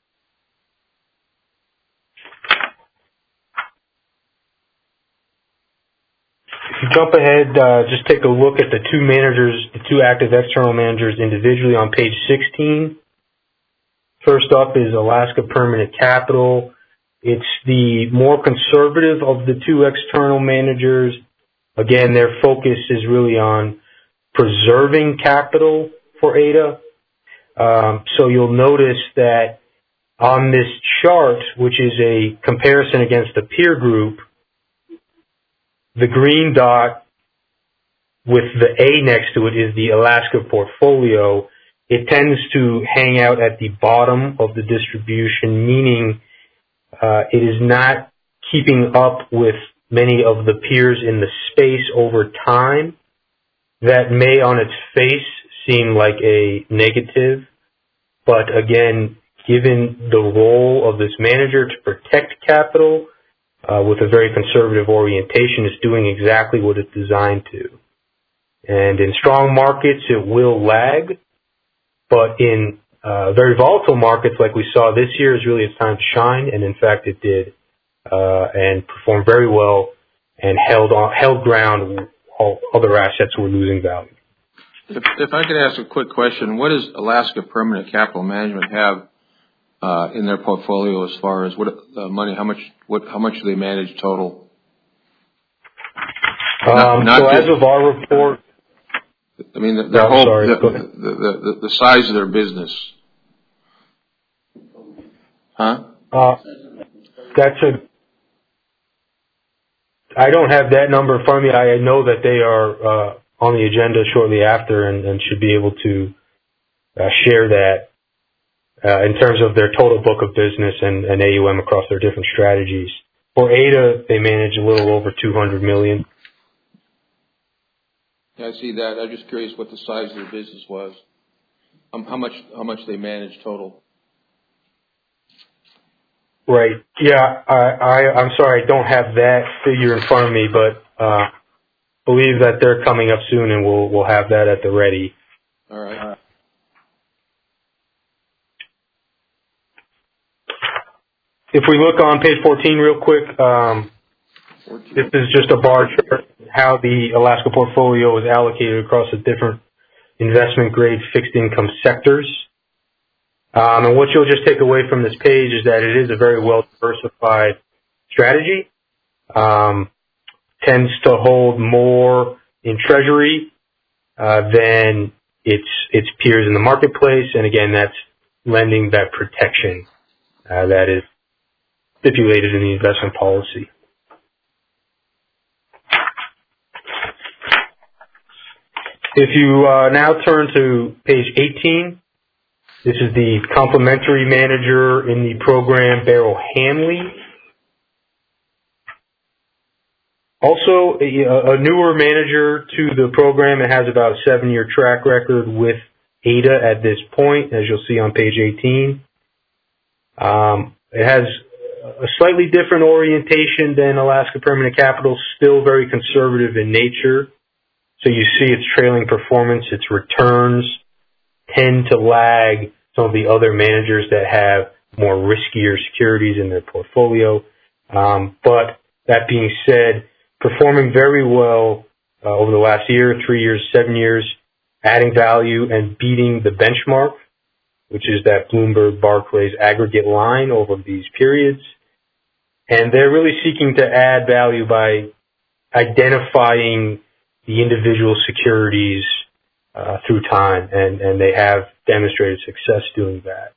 If you jump ahead, just take a look at the two managers, the two active external managers individually on page 16. First up is Alaska Permanent Capital. It's the more conservative of the two external managers. Again, their focus is really on preserving capital for ADA. So you'll notice that on this chart, which is a comparison against the peer group, the green dot with the A next to it is the Alaska portfolio. It tends to hang out at the bottom of the distribution, meaning it is not keeping up with many of the peers in the space over time. That may on its face seem like a negative, but again, given the role of this manager to protect capital with a very conservative orientation, it's doing exactly what it's designed to. And in strong markets, it will lag, but in very volatile markets like we saw this year is really its time to shine, and in fact it did, and performed very well and held ground while other assets were losing value. If I could ask a quick question, what does Alaska Permanent Capital Management have in their portfolio as far as what money? How much do they manage total? So as of our report, I mean the size of their business. Huh? I don't have that number in front of me. I know that they are on the agenda shortly after and should be able to share that in terms of their total book of business and AUM across their different strategies. For ADA, they manage a little over $200 million. Yeah, I see that. I'm just curious what the size of their business was. How much they manage total. Right. Yeah, I'm sorry, I don't have that figure in front of me, but believe that they're coming up soon, and we'll have that at the ready. All right. If we look on page 14 real quick, this is just a bar chart how the Alaska portfolio is allocated across the different investment grade fixed income sectors. And what you'll just take away from this page is that it is a very well diversified strategy. Tends to hold more in treasury than its peers in the marketplace, and again, that's lending that protection that is stipulated in the investment policy. If you now turn to page 18, this is the complementary manager in the program, Beryl Hanley. Also, a newer manager to the program. It has about a 7-year track record with ADA at this point, as you'll see on page 18. It has a slightly different orientation than Alaska Permanent Capital, still very conservative in nature. So you see its trailing performance, its returns tend to lag some of the other managers that have more riskier securities in their portfolio. But that being said, performing very well over the last year, 3 years, 7 years, adding value and beating the benchmark, which is that Bloomberg Barclays aggregate line over these periods. And they're really seeking to add value by identifying the individual securities through time, and they have demonstrated success doing that.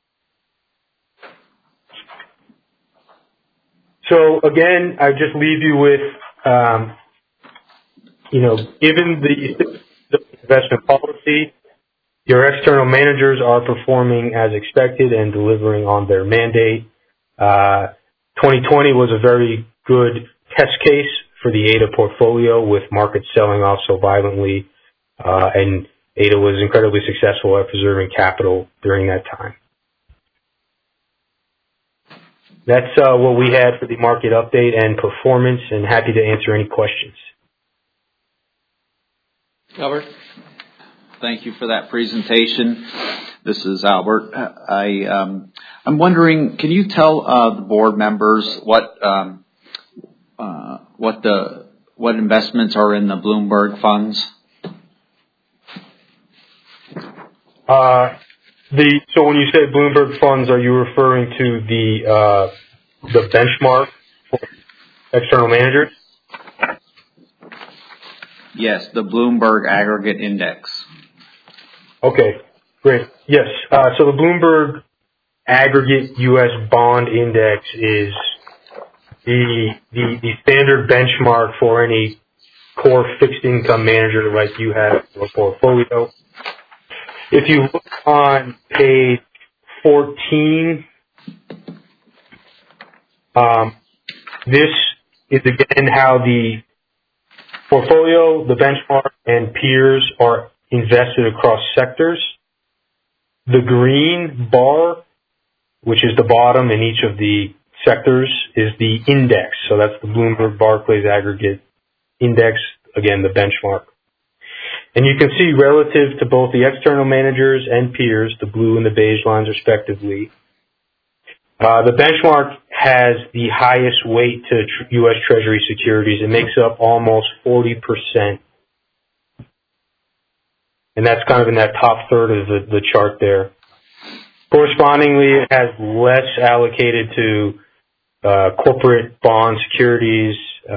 So again, I just leave you with, given the investment policy, your external managers are performing as expected and delivering on their mandate. 2020 was a very good test case for the ADA portfolio with markets selling off so violently, and ADA was incredibly successful at preserving capital during that time. That's what we had for the market update and performance, and happy to answer any questions. Albert? Thank you for that presentation. This is Albert. I'm wondering, can you tell the board members what investments are in the Bloomberg funds? So when you say Bloomberg funds, are you referring to the benchmark for external managers? Yes, the Bloomberg Aggregate Index. Okay, great. Yes, so the Bloomberg Aggregate U.S. Bond Index is the standard benchmark for any core fixed income manager like you have in your portfolio. If you look on page 14, this is again how the portfolio, the benchmark, and peers are invested across sectors. The green bar, which is the bottom in each of the sectors, is the index. So that's the Bloomberg Barclays Aggregate Index, again, the benchmark. And you can see relative to both the external managers and peers, the blue and the beige lines respectively, the benchmark has the highest weight to U.S. Treasury securities. It makes up almost 40%. And that's kind of in that top third of the chart there. Correspondingly, it has less allocated to corporate bond securities,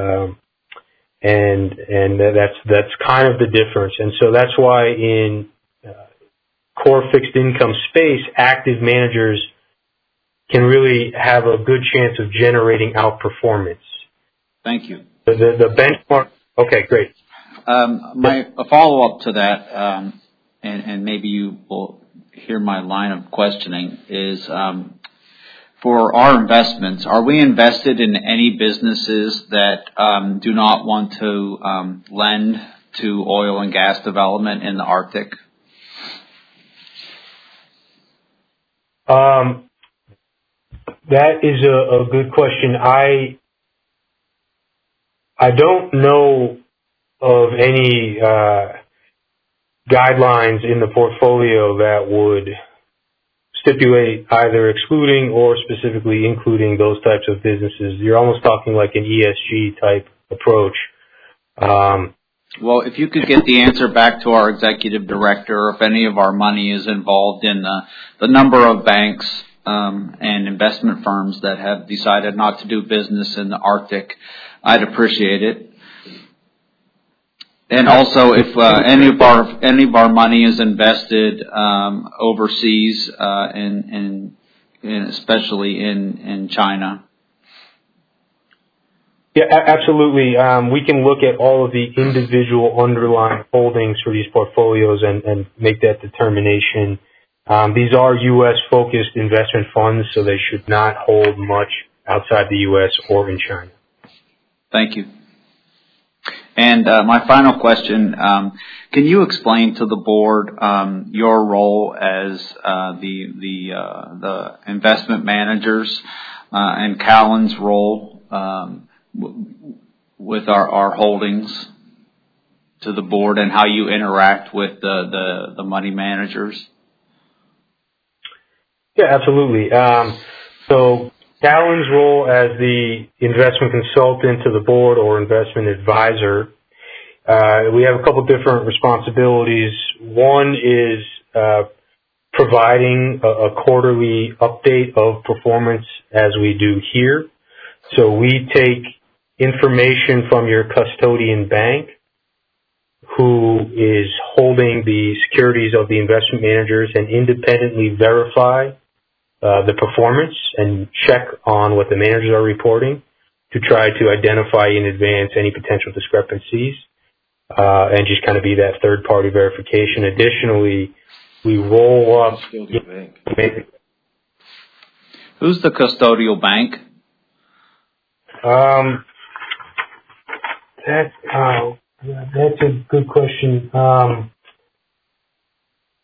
and that's kind of the difference. And so that's why in core fixed income space, active managers can really have a good chance of generating outperformance. Thank you. The benchmark. Okay, great. A follow-up to that, and maybe you will hear my line of questioning, is for our investments, are we invested in any businesses that do not want to lend to oil and gas development in the Arctic? That is a good question. I don't know of any guidelines in the portfolio that would stipulate either excluding or specifically including those types of businesses. You're almost talking like an ESG type approach. Well, if you could get the answer back to our executive director, if any of our money is involved in the number of banks and investment firms that have decided not to do business in the Arctic, I'd appreciate it. And also, if any of our money is invested overseas, and especially in China. Yeah, absolutely. We can look at all of the individual underlying holdings for these portfolios and make that determination. These are U.S.-focused investment funds, so they should not hold much outside the U.S. or in China. Thank you. And my final question, can you explain to the board your role as the investment managers and Cowen's role with our holdings to the board, and how you interact with the money managers? Yeah, absolutely. So Cowen's role as the investment consultant to the board or investment advisor, we have a couple different responsibilities. One is providing a quarterly update of performance as we do here. So we take information from your custodian bank, who is holding the securities of the investment managers, and independently verify the performance and check on what the managers are reporting to try to identify in advance any potential discrepancies, and just kind of be that third-party verification. Additionally, we roll up. Who's the custodial bank? That's a good question.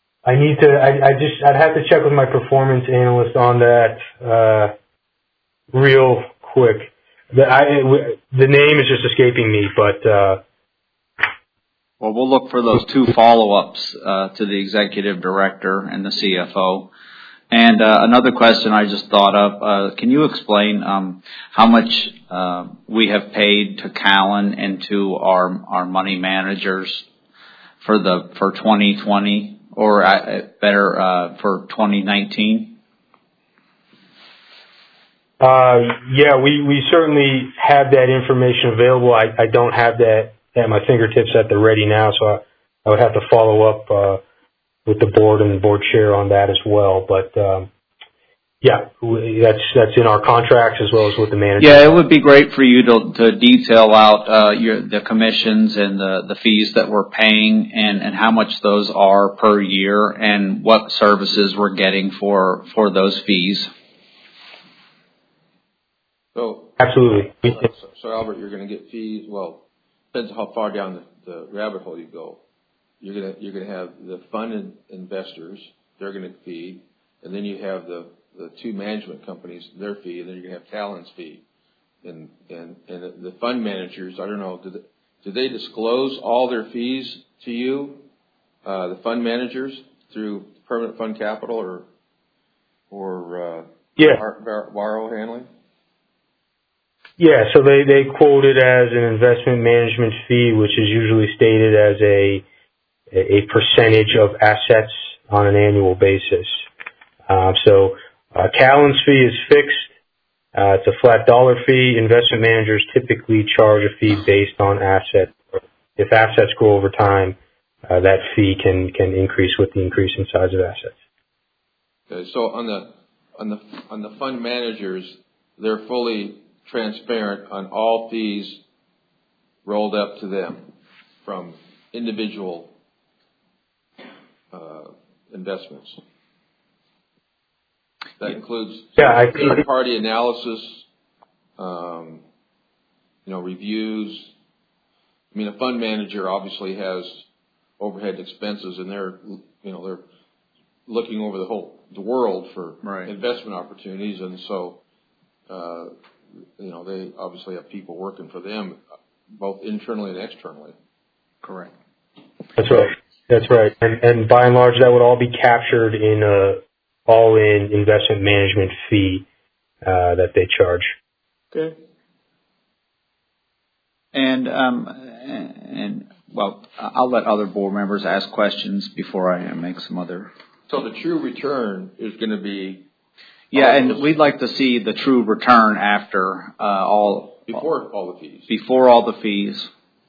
I'd have to check with my performance analyst on that. real quick. The name is just escaping me, but well, we'll look for those 2 follow-ups to the executive director and the CFO. And another question I just thought of, can you explain how much we have paid to Callan and to our money managers for 2020, or better, for 2019? Yeah, we certainly have that information available. I don't have that at my fingertips at the ready now, so I would have to follow up with the board and the board chair on that as well. But yeah, that's in our contracts as well as with the manager. Yeah, it would be great for you to detail out the commissions and the fees that we're paying and how much those are per year and what services we're getting for those fees. So absolutely. So Albert, you're going to get fees. Well, depends how far down the rabbit hole you go. You're going to have the fund investors. They're going to feed, and then you have the 2 management companies, their fee, and then you're going to have Callan's fee. And the fund managers, I don't know, do they disclose all their fees to you, the fund managers, through Permanent Fund Capital or borrow handling? Yeah, so they quote it as an investment management fee, which is usually stated as a percentage of assets on an annual basis. So Callan's fee is fixed. It's a flat dollar fee. Investment managers typically charge a fee based on assets. If assets grow over time, that fee can increase with the increase in size of assets. Okay, so on the fund managers, they're fully transparent on all fees rolled up to them from individual investments. That includes third-party analysis, reviews. I mean, a fund manager obviously has overhead expenses, and they're looking over the world for investment opportunities, and so they obviously have people working for them, both internally and externally. Correct. That's right. And by and large, that would all be captured in a all-in investment management fee that they charge. Okay. And I'll let other board members ask questions before I make some other. So the true return is going to be. Yeah, and we'd like to see the true return after before all the fees. Before all the fees.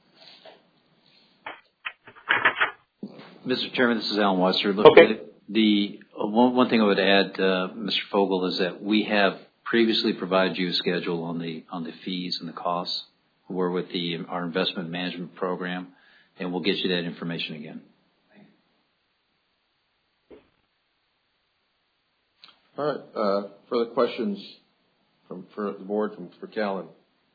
Mr. Chairman, this is Alan Wester. Okay. The one thing I would add, Mr. Fogel, is that we have previously provided you a schedule on the fees and the costs. We're with our investment management program, and we'll get you that information again. All right. Further questions for the board for Callan?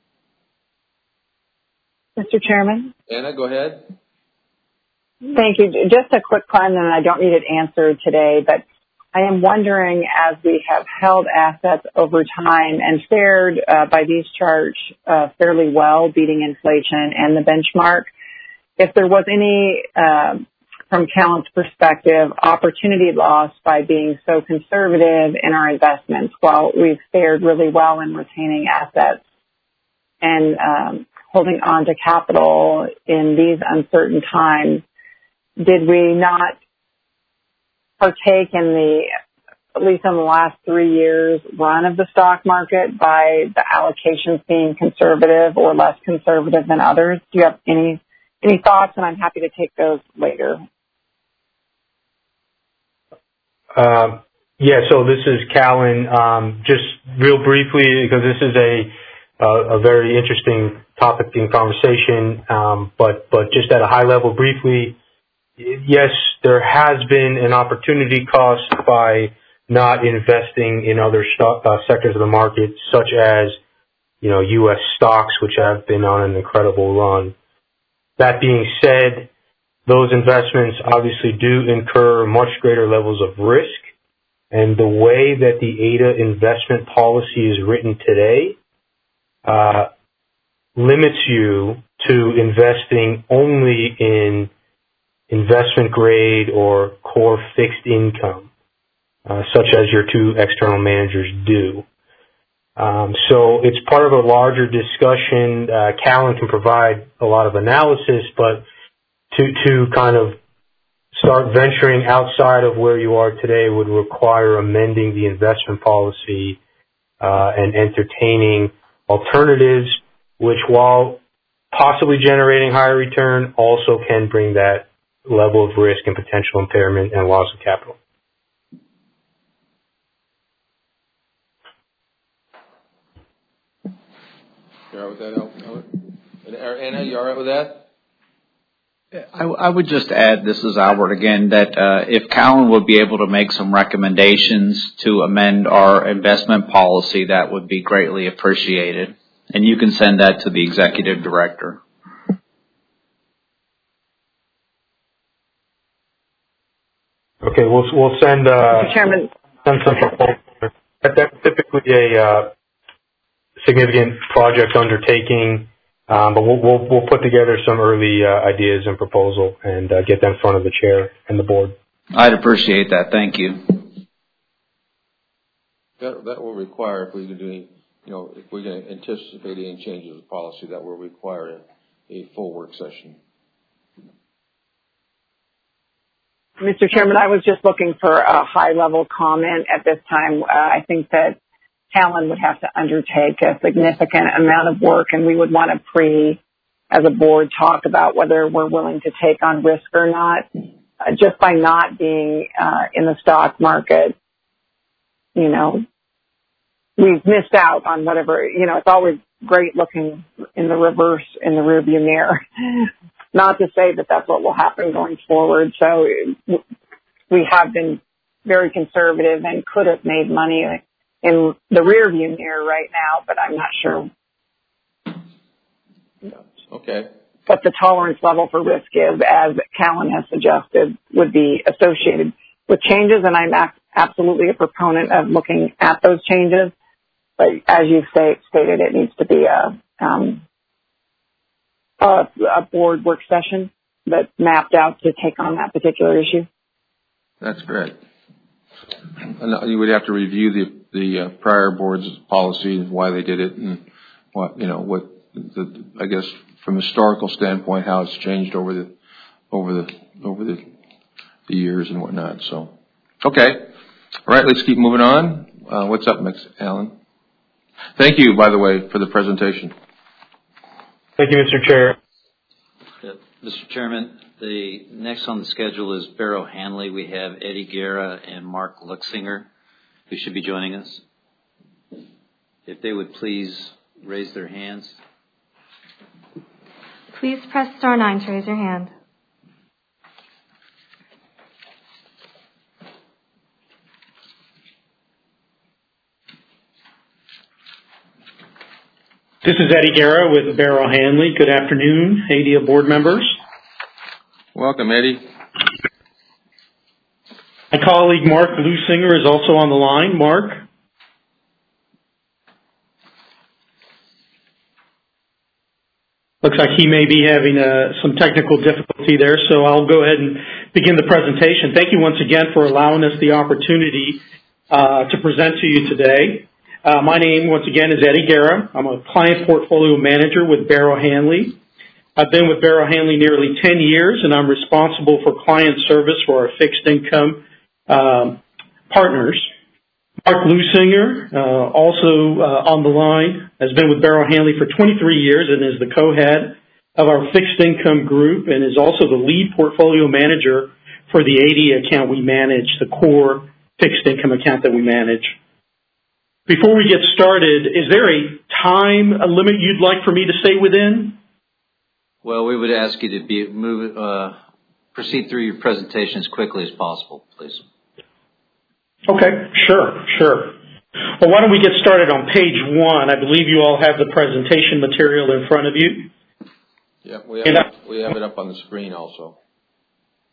Mr. Chairman? Anna, go ahead. Thank you. Just a quick question, and I don't need it answered today, but I am wondering, as we have held assets over time and fared by these charts fairly well, beating inflation and the benchmark, if there was any, from Callan's perspective, opportunity lost by being so conservative in our investments while we've fared really well in retaining assets and holding on to capital in these uncertain times. Did we not partake in at least in the last 3 years, run of the stock market by the allocations being conservative or less conservative than others? Do you have any thoughts? And I'm happy to take those later. Yeah, so this is Callan. Just real briefly, because this is a very interesting topic in conversation, but just at a high level briefly, yes, there has been an opportunity cost by not investing in other sectors of the market, such as, U.S. stocks, which have been on an incredible run. That being said, those investments obviously do incur much greater levels of risk And the way that the ADA investment policy is written today limits you to investing only in investment grade or core fixed income, such as your two external managers do. So it's part of a larger discussion. Callan can provide a lot of analysis, but to kind of start venturing outside of where you are today would require amending the investment policy and entertaining alternatives, which, while possibly generating higher return, also can bring that level of risk and potential impairment and loss of capital. You all right with that, Howard? And Anna, you all right with that? I would just add, this is Albert again, that if Callan would be able to make some recommendations to amend our investment policy, that would be greatly appreciated. And you can send that to the executive director. Okay, we'll send Chairman. Send some proposals. That's typically a significant project undertaking. But we'll put together some early ideas and proposal and get them in front of the chair and the board. I'd appreciate that. Thank you. That will require, if we're doing, if we're going to anticipate any changes of policy, that will require a full work session. Mr. Chairman, I was just looking for a high-level comment at this time. I think that Callan would have to undertake a significant amount of work, and we would want to as a board, talk about whether we're willing to take on risk or not. Just by not being in the stock market, we've missed out on whatever, it's always great looking in the rearview mirror. Not to say that that's what will happen going forward. So we have been very conservative and could have made money in the rearview mirror right now, but I'm not sure. Okay. What the tolerance level for risk is, as Callan has suggested, would be associated with changes, and I'm absolutely a proponent of looking at those changes. But as you've stated, it needs to be a board work session that's mapped out to take on that particular issue. That's correct. And you would have to review the prior board's policy and why they did it, and I guess from a historical standpoint, how it's changed over the years and whatnot. So, okay, all right, let's keep moving on. What's up next, Alan? Thank you, by the way, for the presentation. Thank you, Mr. Chair. Mr. Chairman, the next on the schedule is Barrow Hanley. We have Eddie Guerra and Mark Luxinger, who should be joining us. If they would please raise their hands. Please press star 9 to raise your hand. This is Eddie Guerra with Barrow Hanley. Good afternoon, ADA board members. Welcome, Eddie. My colleague Mark Lusinger is also on the line. Mark? Looks like he may be having some technical difficulty there, so I'll go ahead and begin the presentation. Thank you once again for allowing us the opportunity to present to you today. My name, once again, is Eddie Guerra. I'm a client portfolio manager with Barrow Hanley. I've been with Barrow Hanley nearly 10 years, and I'm responsible for client service for our fixed income partners. Mark Lusinger, also on the line, has been with Barrow Hanley for 23 years and is the co-head of our fixed income group and is also the lead portfolio manager for the ADA account we manage, the core fixed income account that we manage. Before we get started, is there a time limit you'd like for me to stay within? Well, we would ask you to proceed through your presentation as quickly as possible, please. Okay, sure. Well, why don't we get started on page 1? I believe you all have the presentation material in front of you. Yeah, we have it up on the screen also.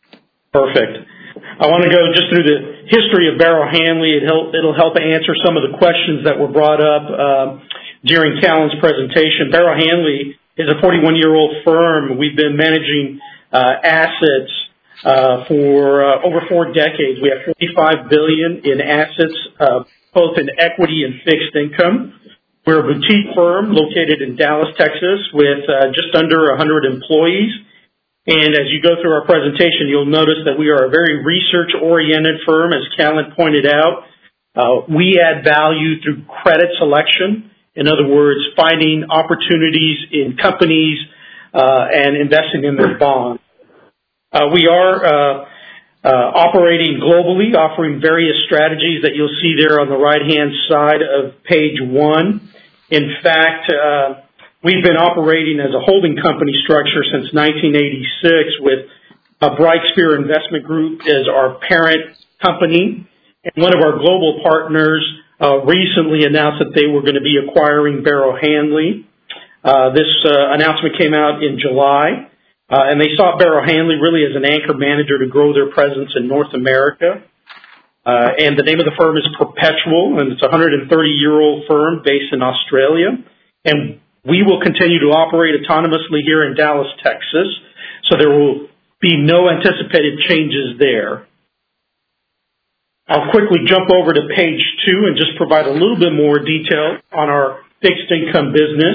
Perfect. I want to go just through the history of Barrow Hanley. It'll help answer some of the questions that were brought up during Callan's presentation. Barrow Hanley is a 41-year-old firm. We've been managing assets for over 4 decades. We have $45 billion in assets, both in equity and fixed income. We're a boutique firm located in Dallas, Texas, with just under 100 employees. And as you go through our presentation, you'll notice that we are a very research-oriented firm, as Callan pointed out. We add value through credit selection. In other words, finding opportunities in companies and investing in their bonds. We are operating globally, offering various strategies that you'll see there on the right-hand side of page 1. In fact, we've been operating as a holding company structure since 1986 with Brightsphere Investment Group as our parent company. And one of our global partners recently announced that they were going to be acquiring Barrow Hanley. This announcement came out in July. And they sought Barrow Hanley really as an anchor manager to grow their presence in North America. And the name of the firm is Perpetual, and it's a 130-year-old firm based in Australia. And we will continue to operate autonomously here in Dallas, Texas, so there will be no anticipated changes there. I'll quickly jump over to page 2 and just provide a little bit more detail on our fixed income business.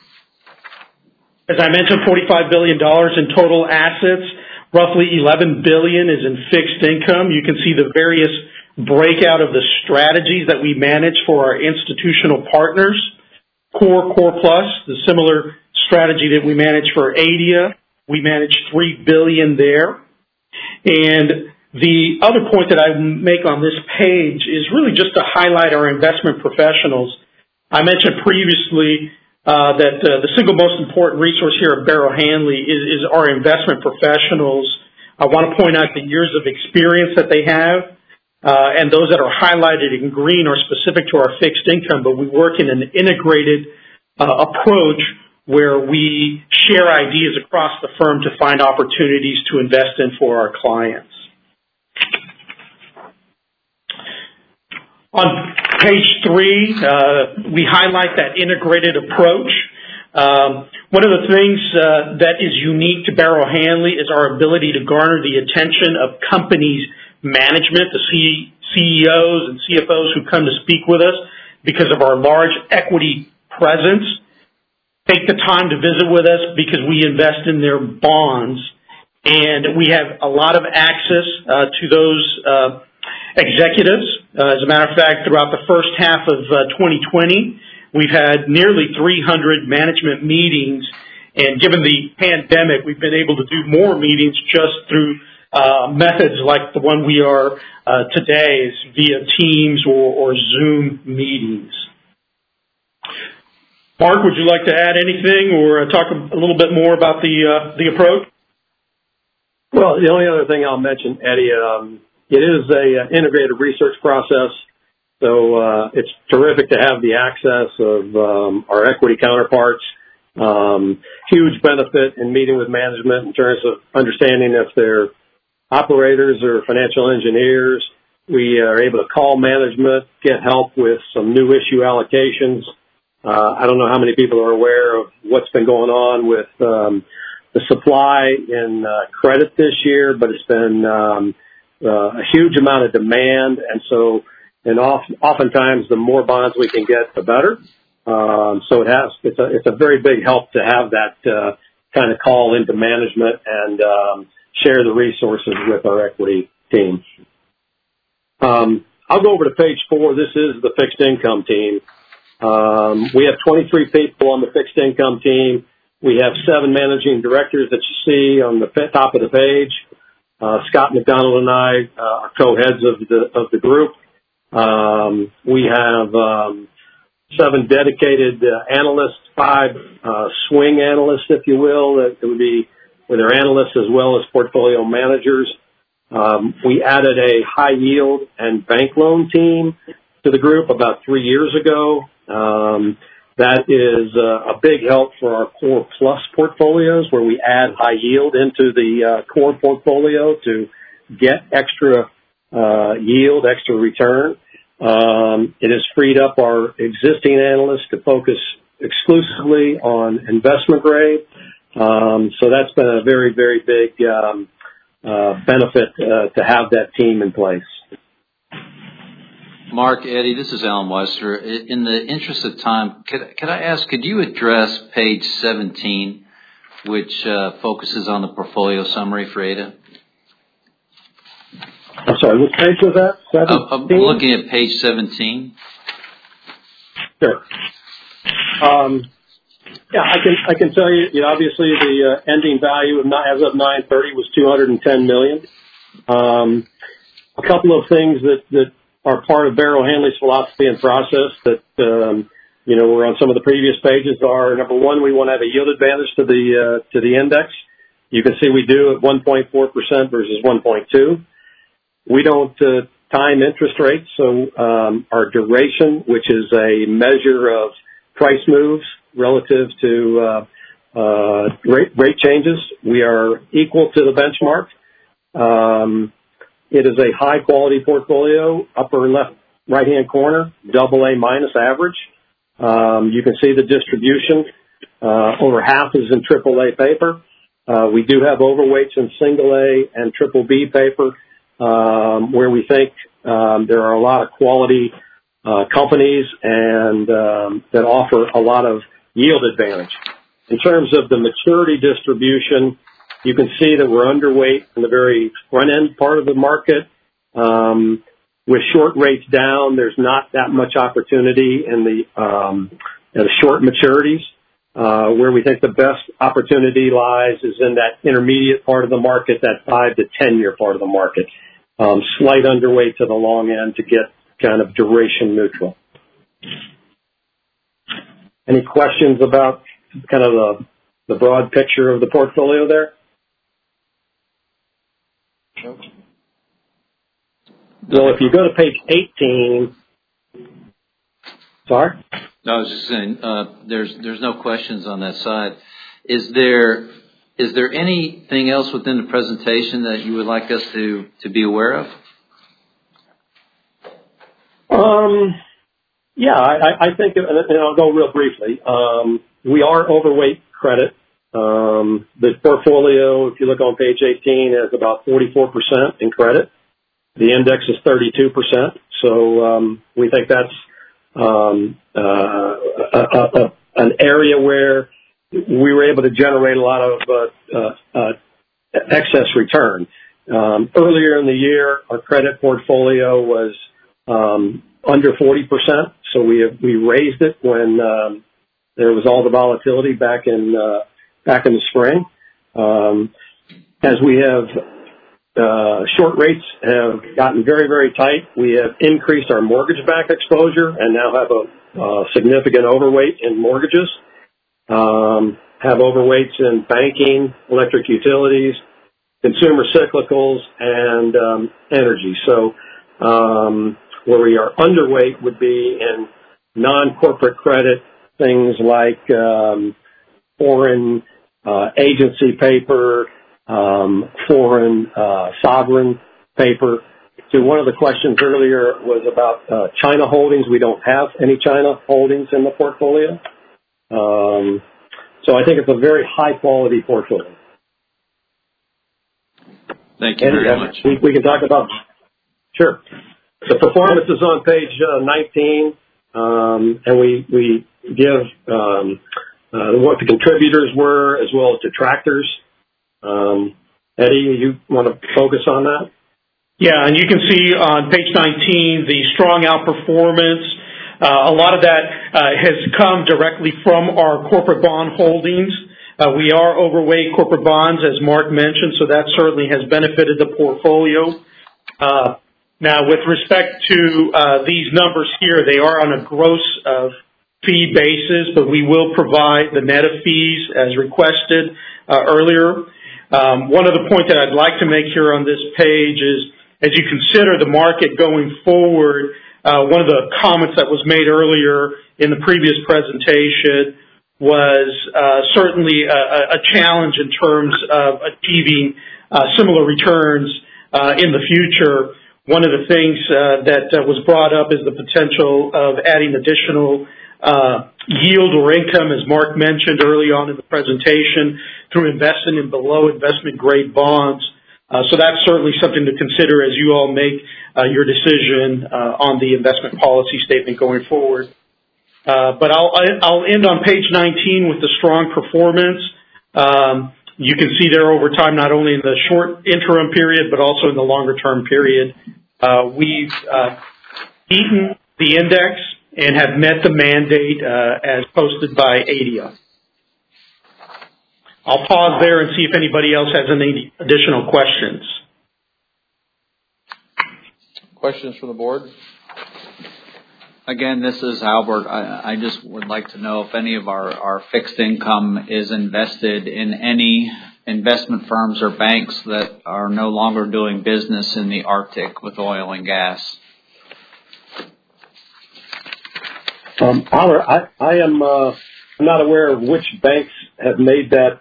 As I mentioned, $45 billion in total assets. Roughly $11 billion is in fixed income. You can see the various breakout of the strategies that we manage for our institutional partners. Core Plus, the similar strategy that we manage for ADIA. We manage $3 billion there. And the other point that I make on this page is really just to highlight our investment professionals. I mentioned previously that the single most important resource here at Barrow Hanley is our investment professionals. I want to point out the years of experience that they have, and those that are highlighted in green are specific to our fixed income, but we work in an integrated approach where we share ideas across the firm to find opportunities to invest in for our clients. On page 3, we highlight that integrated approach. One of the things that is unique to Barrow Hanley is our ability to garner the attention of companies' management, the CEOs and CFOs who come to speak with us because of our large equity presence. Take the time to visit with us because we invest in their bonds, and we have a lot of access to those executives. As a matter of fact, throughout the first half of 2020, we've had nearly 300 management meetings, and given the pandemic, we've been able to do more meetings just through methods like the one we are today, via Teams or Zoom meetings. Mark, would you like to add anything or talk a little bit more about the approach? Well, the only other thing I'll mention, Eddie, it is a integrated research process, so it's terrific to have the access of our equity counterparts. Huge benefit in meeting with management in terms of understanding if they're operators or financial engineers. We are able to call management, get help with some new issue allocations. I don't know how many people are aware of what's been going on with the supply in credit this year, but it's been a huge amount of demand, and so oftentimes the more bonds we can get, the better. So it's a very big help to have that kind of call into management and share the resources with our equity team. I'll go over to page 4. This is the fixed income team. We have 23 people on the fixed income team. We have 7 managing directors that you see on the top of the page. Scott McDonald and I are co-heads of the group. We have 7 dedicated analysts, 5 swing analysts, if you will, that would be with our analysts as well as portfolio managers. We added a high yield and bank loan team to the group about 3 years ago. That is a big help for our Core Plus portfolios, where we add high yield into the core portfolio to get extra yield, extra return. It has freed up our existing analysts to focus exclusively on investment grade. So that's been a very, very big benefit to have that team in place. Mark, Eddie, this is Alan Weister. In the interest of time, could I ask, could you address page 17, which focuses on the portfolio summary for Ada? I'm sorry, what page was that? 17? I'm looking at page 17. Sure. Yeah, I can tell you, obviously the ending value as of 9/30 was $210 million. A couple of things that are part of Barrow Hanley's philosophy and process that, were on some of the previous pages are, number one, we want to have a yield advantage to the index. You can see we do at 1.4% versus 1.2. We don't time interest rates, so our duration, which is a measure of price moves relative to rate changes, we are equal to the benchmark. It is a high-quality portfolio, upper left right-hand corner, AA minus average. You can see the distribution. Over half is in AAA paper. We do have overweights in single A and triple B paper, where we think there are a lot of quality companies and that offer a lot of yield advantage. In terms of the maturity distribution, you can see that we're underweight in the very front end part of the market. With short rates down, there's not that much opportunity in the short maturities. Where we think the best opportunity lies is in that intermediate part of the market, that 5 to 10 year part of the market. Slight underweight to the long end to get kind of duration neutral. Any questions about kind of the broad picture of the portfolio there? Well, if you go to page 18, sorry? No, I was just saying, there's no questions on that side. Is there anything else within the presentation that you would like us to be aware of? Yeah, I think, and I'll go real briefly. We are overweight credit. The portfolio, if you look on page 18, has about 44% in credit. The index is 32%. So we think that's an area where we were able to generate a lot of excess return. Earlier in the year, our credit portfolio was under 40%, so we raised it when there was all the volatility back in the spring. As we have short rates have gotten very, very tight, we have increased our mortgage-backed exposure and now have a significant overweight in mortgages. Have overweights in banking, electric utilities, consumer cyclicals, and energy. So where we are underweight would be in non-corporate credit, things like foreign agency paper, foreign sovereign paper. So one of the questions earlier was about China holdings. We don't have any China holdings in the portfolio. So I think it's a very high-quality portfolio. Thank you very much. We can talk about, sure. The performance is on page 19, and we give what the contributors were as well as detractors. Eddie, you want to focus on that? Yeah, and you can see on page 19 the strong outperformance. A lot of that has come directly from our corporate bond holdings. We are overweight corporate bonds, as Mark mentioned, so that certainly has benefited the portfolio. Now, with respect to these numbers here, they are on a gross fee basis, but we will provide the net of fees as requested earlier. One other point that I'd like to make here on this page is, as you consider the market going forward, one of the comments that was made earlier in the previous presentation was certainly a challenge in terms of achieving similar returns in the future. One of the things that was brought up is the potential of adding additional yield or income, as Mark mentioned early on in the presentation, through investing in below investment grade bonds. So that's certainly something to consider as you all make your decision on the investment policy statement going forward. But I'll end on page 19 with the strong performance. You can see there over time, not only in the short interim period, but also in the longer term period. We've beaten the index and have met the mandate as posted by ADIA. I'll pause there and see if anybody else has any additional questions. Questions from the board? Again, this is Albert. I just would like to know if any of our fixed income is invested in any investment firms or banks that are no longer doing business in the Arctic with oil and gas. Albert, I am not aware of which banks have made that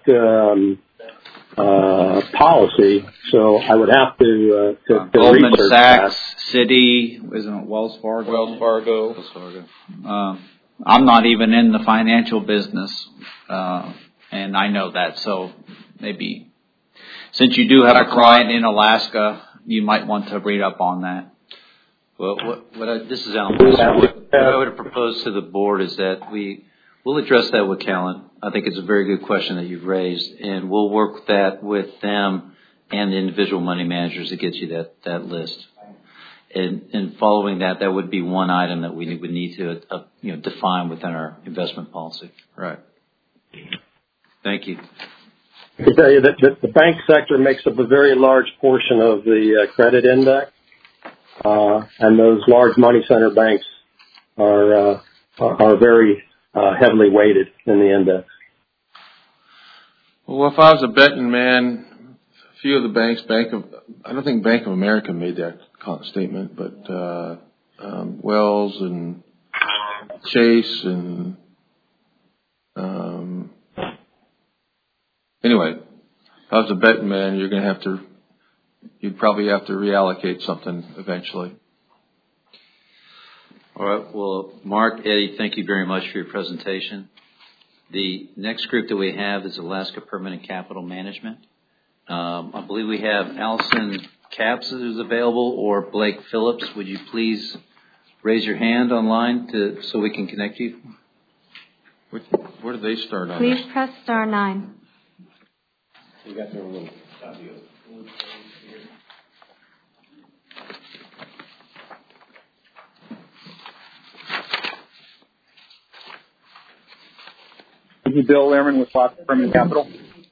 policy, so I would have to Goldman research Sachs, that. Citi, isn't it Wells Fargo? Wells Fargo. I'm not even in the financial business, and I know that. So maybe since you do have a client in Alaska, you might want to read up on that. Well, this is Alan. What I would propose to the board is that we'll address that with Callan. I think it's a very good question that you've raised, and we'll work that with them and the individual money managers to get you that list. And following that would be one item that we would need to define within our investment policy. Right. Thank you. I can tell you that the bank sector makes up a very large portion of the credit index, and those large money center banks are very heavily weighted in the index. Well, if I was a betting man, a few of the banks, I don't think Bank of America made that statement, but Wells and Chase and anyway, if I was a betting man, you'd probably have to reallocate something eventually. All right. Well, Mark, Eddie, thank you very much for your presentation. The next group that we have is Alaska Permanent Capital Management. I believe we have Allison Capps who's available, or Blake Phillips. Would you please raise your hand online so we can connect you? Where do they start on Please this? press star 9. You got their little This is Bill Lehrman with Alaska Permanent Capital.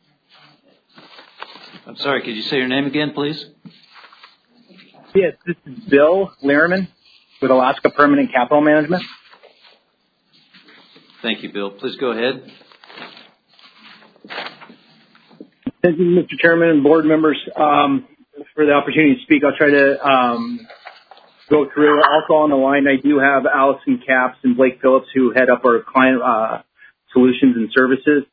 I'm sorry, could you say your name again, please? Yes, this is Bill Lehrman with Alaska Permanent Capital Management. Thank you, Bill. Please go ahead. Thank you, Mr. Chairman and board members, for the opportunity to speak. I'll try to go through. Also on the line, I do have Allison Capps and Blake Phillips, who head up our client solutions and services.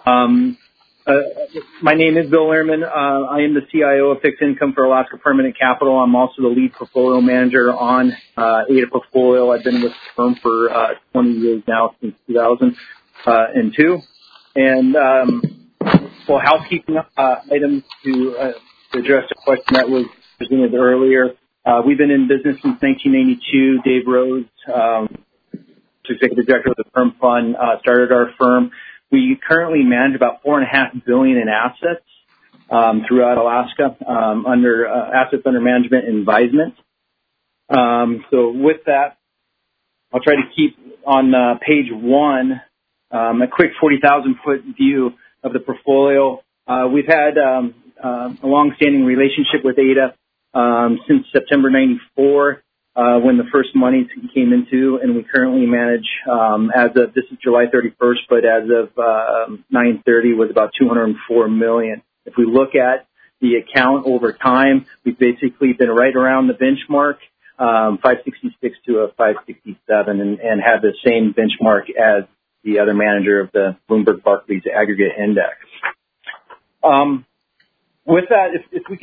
My name is Bill Lehrman. I am the CIO of Fixed Income for Alaska Permanent Capital. I'm also the lead portfolio manager on ADA Portfolio. I've been with the firm for 20 years now, since 2002. And well, housekeeping items to address a question that was presented earlier. We've been in business since 1992. Dave Rose, executive director of the Perm Fund, started our firm. We currently manage about $4.5 billion in assets throughout Alaska under assets under management and advisement. So with that, I'll try to keep on page 1 a quick 40,000-foot view of the portfolio. We've had a long-standing relationship with ADA since September '94. When the first money came into, and we currently manage, as of, this is July 31st, but as of 9/30 was about $204 million. If we look at the account over time, we've basically been right around the benchmark, 566 to a 567, and have the same benchmark as the other manager of the Bloomberg Barclays Aggregate Index. With that, if we can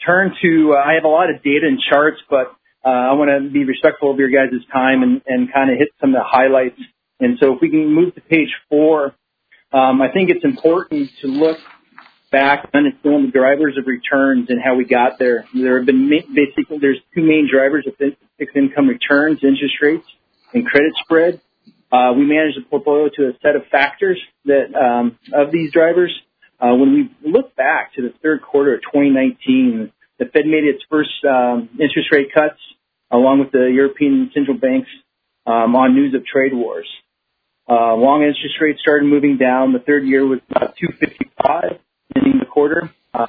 turn to, I have a lot of data and charts, but I want to be respectful of your guys' time and kind of hit some of the highlights. And so if we can move to page 4, I think it's important to look back and understand the drivers of returns and how we got there. There have been basically, there's two main drivers of fixed income returns, interest rates and credit spread. We manage the portfolio to a set of factors that of these drivers. When we look back to the third quarter of 2019, the Fed made its first interest rate cuts, along with the European central banks, on news of trade wars. Long interest rates started moving down. The third year was about 255 ending the quarter.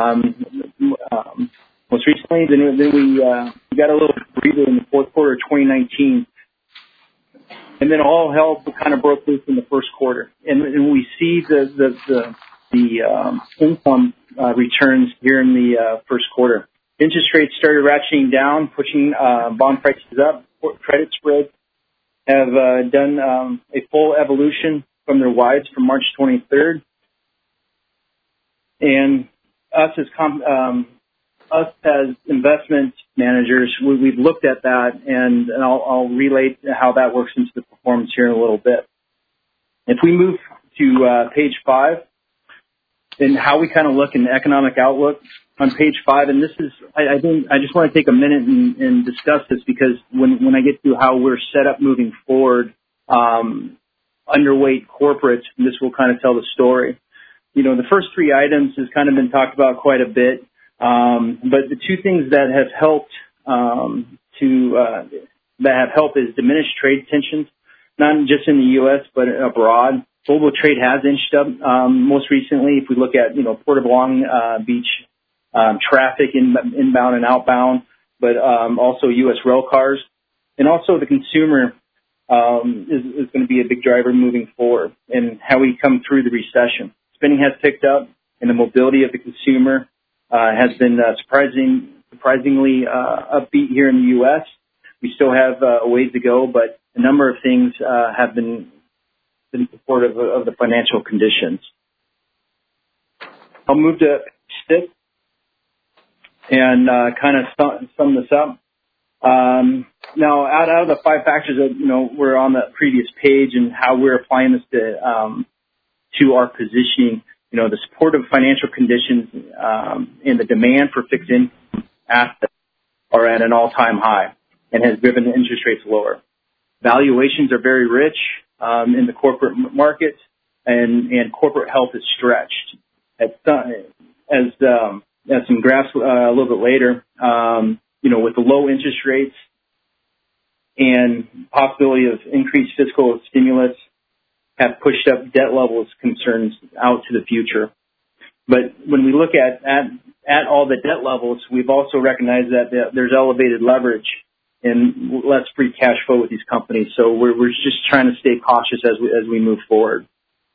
Most recently, then we got a little breather in the fourth quarter of 2019. And then all hell kind of broke loose in the first quarter. And we see the income returns here in the first quarter. Interest rates started ratcheting down, pushing bond prices up. Credit spreads have done a full evolution from their wides from March 23rd. And us as investment managers, we've looked at that, and I'll relate how that works into the performance here in a little bit. If we move to page 5, and how we kind of look in the economic outlook on page 5, and this is, I think I just want to take a minute and discuss this, because when I get to how we're set up moving forward, underweight corporates, this will kind of tell the story. You know, the first 3 items has kind of been talked about quite a bit, but the 2 things that have helped is diminished trade tensions, not just in the U.S. but abroad. Global trade has inched up most recently. If we look at, Port of Long Beach traffic inbound and outbound, but also U.S. rail cars, and also the consumer is going to be a big driver moving forward, and how we come through the recession. Spending has picked up, and the mobility of the consumer has been surprisingly upbeat here in the U.S. We still have a ways to go, but a number of things have been supportive of the financial conditions. I'll move to 6 and kind of sum this up. Now, out of the 5 factors that were on the previous page, and how we're applying this to our positioning, the supportive financial conditions and the demand for fixed income assets are at an all-time high, and has driven the interest rates lower. Valuations are very rich in the corporate market, and corporate health is stretched. As some graphs a little bit later, with the low interest rates and possibility of increased fiscal stimulus, have pushed up debt levels concerns out to the future. But when we look at all the debt levels, we've also recognized that there's elevated leverage and less free cash flow with these companies. So we're just trying to stay cautious as we move forward.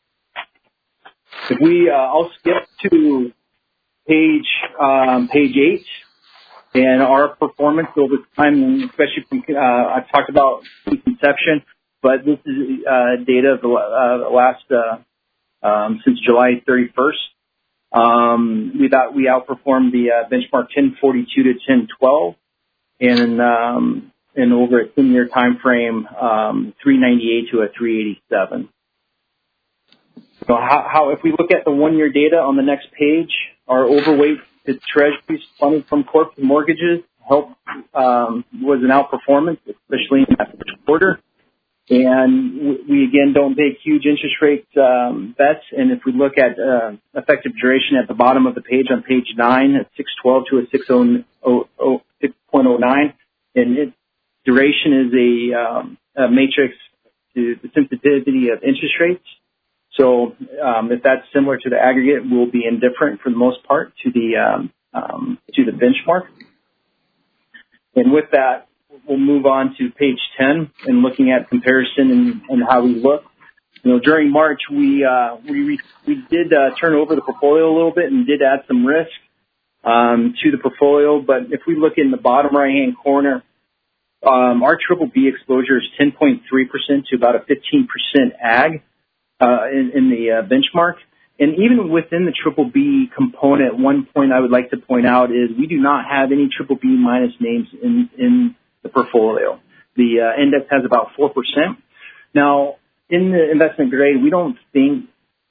If we, I'll skip to page 8, and our performance over time, especially from I've talked about inception, but this is data of the last since July 31st. We outperformed the benchmark 1042 to 1012. And over a 10-year time frame, 398 to a 387. So how if we look at the 1-year data on the next page, our overweight to treasuries funded from corporate mortgages was an outperformance, especially in that first quarter. And we again don't take huge interest rate bets. And if we look at effective duration at the bottom of the page on page 9, at 612 to a 6.09, and its duration is a matrix to the sensitivity of interest rates. So if that's similar to the aggregate, we'll be indifferent for the most part to the benchmark. And with that, we'll move on to page 10 and looking at comparison and how we look. During March, we did turn over the portfolio a little bit and did add some risk to the portfolio. But if we look in the bottom right-hand corner, our BBB exposure is 10.3% to about a 15% ag in the benchmark. And even within the BBB component, one point I would like to point out is we do not have any BBB minus names in the portfolio. The index has about 4%. Now, in the investment grade, we don't think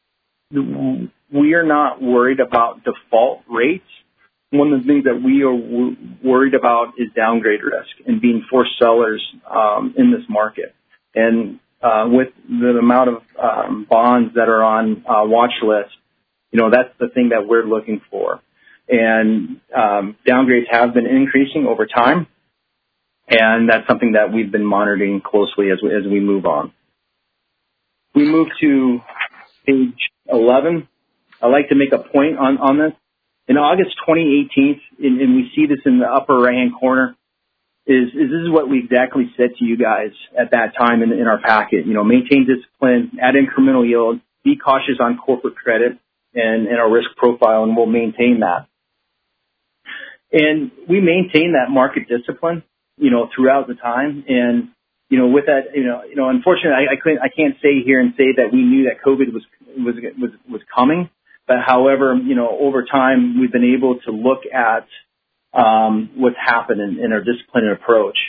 we are not worried about default rates. One of the things that we are worried about is downgrade risk and being forced sellers in this market. And with the amount of bonds that are on watch list, that's the thing that we're looking for. And downgrades have been increasing over time, and that's something that we've been monitoring closely as we move on. We move to page 11. I'd like to make a point on this. In August 2018, and we see this in the upper right-hand corner, is this is what we exactly said to you guys at that time in our packet. Maintain discipline, add incremental yield, be cautious on corporate credit and our risk profile, and we'll maintain that. And we maintain that market discipline, throughout the time. And, with that, unfortunately, I can't say here and say that we knew that COVID was coming. But however, over time, we've been able to look at what's happened in our disciplined approach.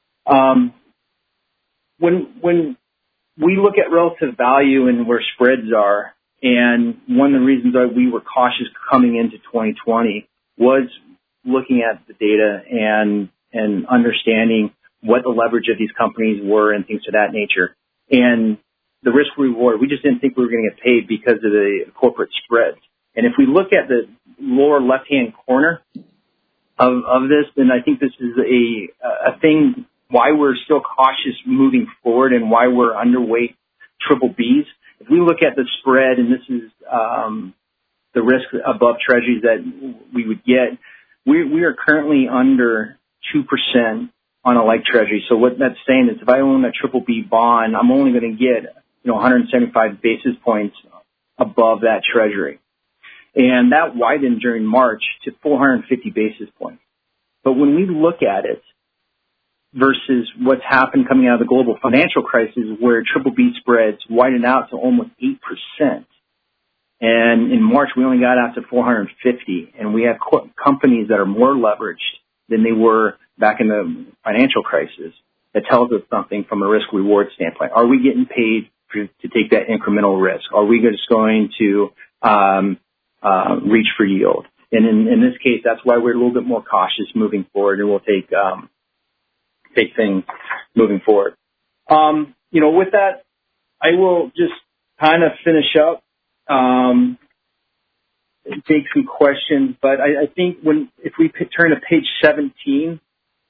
When we look at relative value and where spreads are, and one of the reasons that we were cautious coming into 2020 was looking at the data and understanding what the leverage of these companies were and things of that nature. And the risk reward, we just didn't think we were going to get paid because of the corporate spreads. And if we look at the lower left-hand corner of this, then I think this is a thing why we're still cautious moving forward and why we're underweight BBBs. If we look at the spread, and this is the risk above treasuries that we would get, we are currently under 2% on a like treasury. So what that's saying is if I own a BBB bond, I'm only going to get 175 basis points above that treasury. And that widened during March to 450 basis points. But when we look at it versus what's happened coming out of the global financial crisis where BBB spreads widened out to almost 8%. And in March, we only got out to 450. And we have companies that are more leveraged than they were back in the financial crisis. That tells us something from a risk-reward standpoint. Are we getting paid to take that incremental risk? Are we just going to reach for yield? And in this case, that's why we're a little bit more cautious moving forward, and we'll take things moving forward. With that, I will just kind of finish up, take some questions. But I think if we turn to page 17.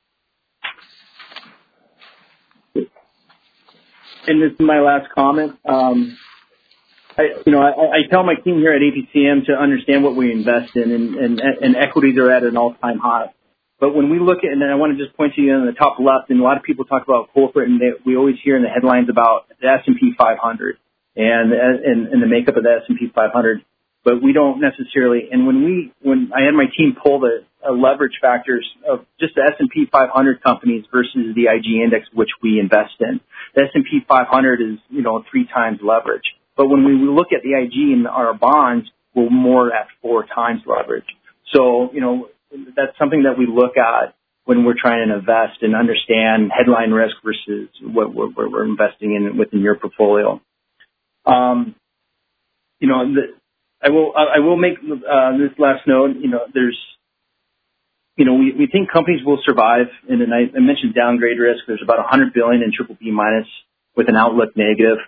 And this is my last comment. I tell my team here at APCM to understand what we invest in, and equities are at an all-time high. But when we look at, and I want to just point to you on the top left, and a lot of people talk about corporate, and we always hear in the headlines about the S&P 500 and the makeup of the S&P 500, but we don't necessarily. And when I had my team pull the leverage factors of just the S&P 500 companies versus the IG index, which we invest in, the S&P 500 is 3 times leverage. But when we look at the IG and our bonds, we're more at 4 times leverage. So, that's something that we look at when we're trying to invest and understand headline risk versus what we're investing in within your portfolio. I will make this last note. We think companies will survive, and I mentioned downgrade risk. There's about $100 billion in BBB minus with an outlook negative.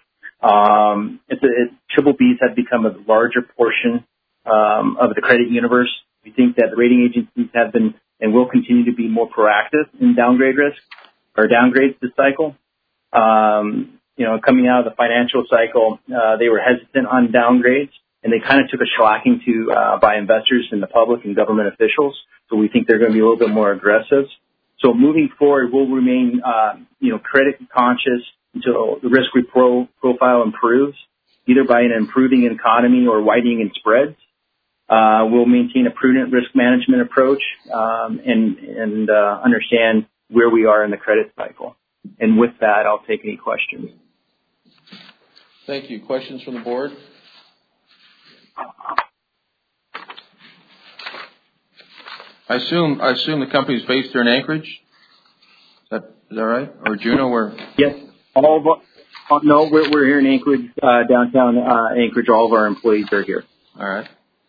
BBBs have become a larger portion of the credit universe. We think that the rating agencies have been and will continue to be more proactive in downgrade risk or downgrades this cycle. Coming out of the financial cycle, they were hesitant on downgrades, and they kind of took a shellacking by investors and the public and government officials. So we think they're going to be a little bit more aggressive. So moving forward, we'll remain, credit conscious until the risk profile improves, either by an improving economy or widening in spreads. We'll maintain a prudent risk management approach and understand where we are in the credit cycle. And with that, I'll take any questions. Thank you. Questions from the board? I assume the company's based here in Anchorage. Is that right? Or Juneau, where? Yes. No, we're here in Anchorage, downtown Anchorage. All of our employees are here. All right.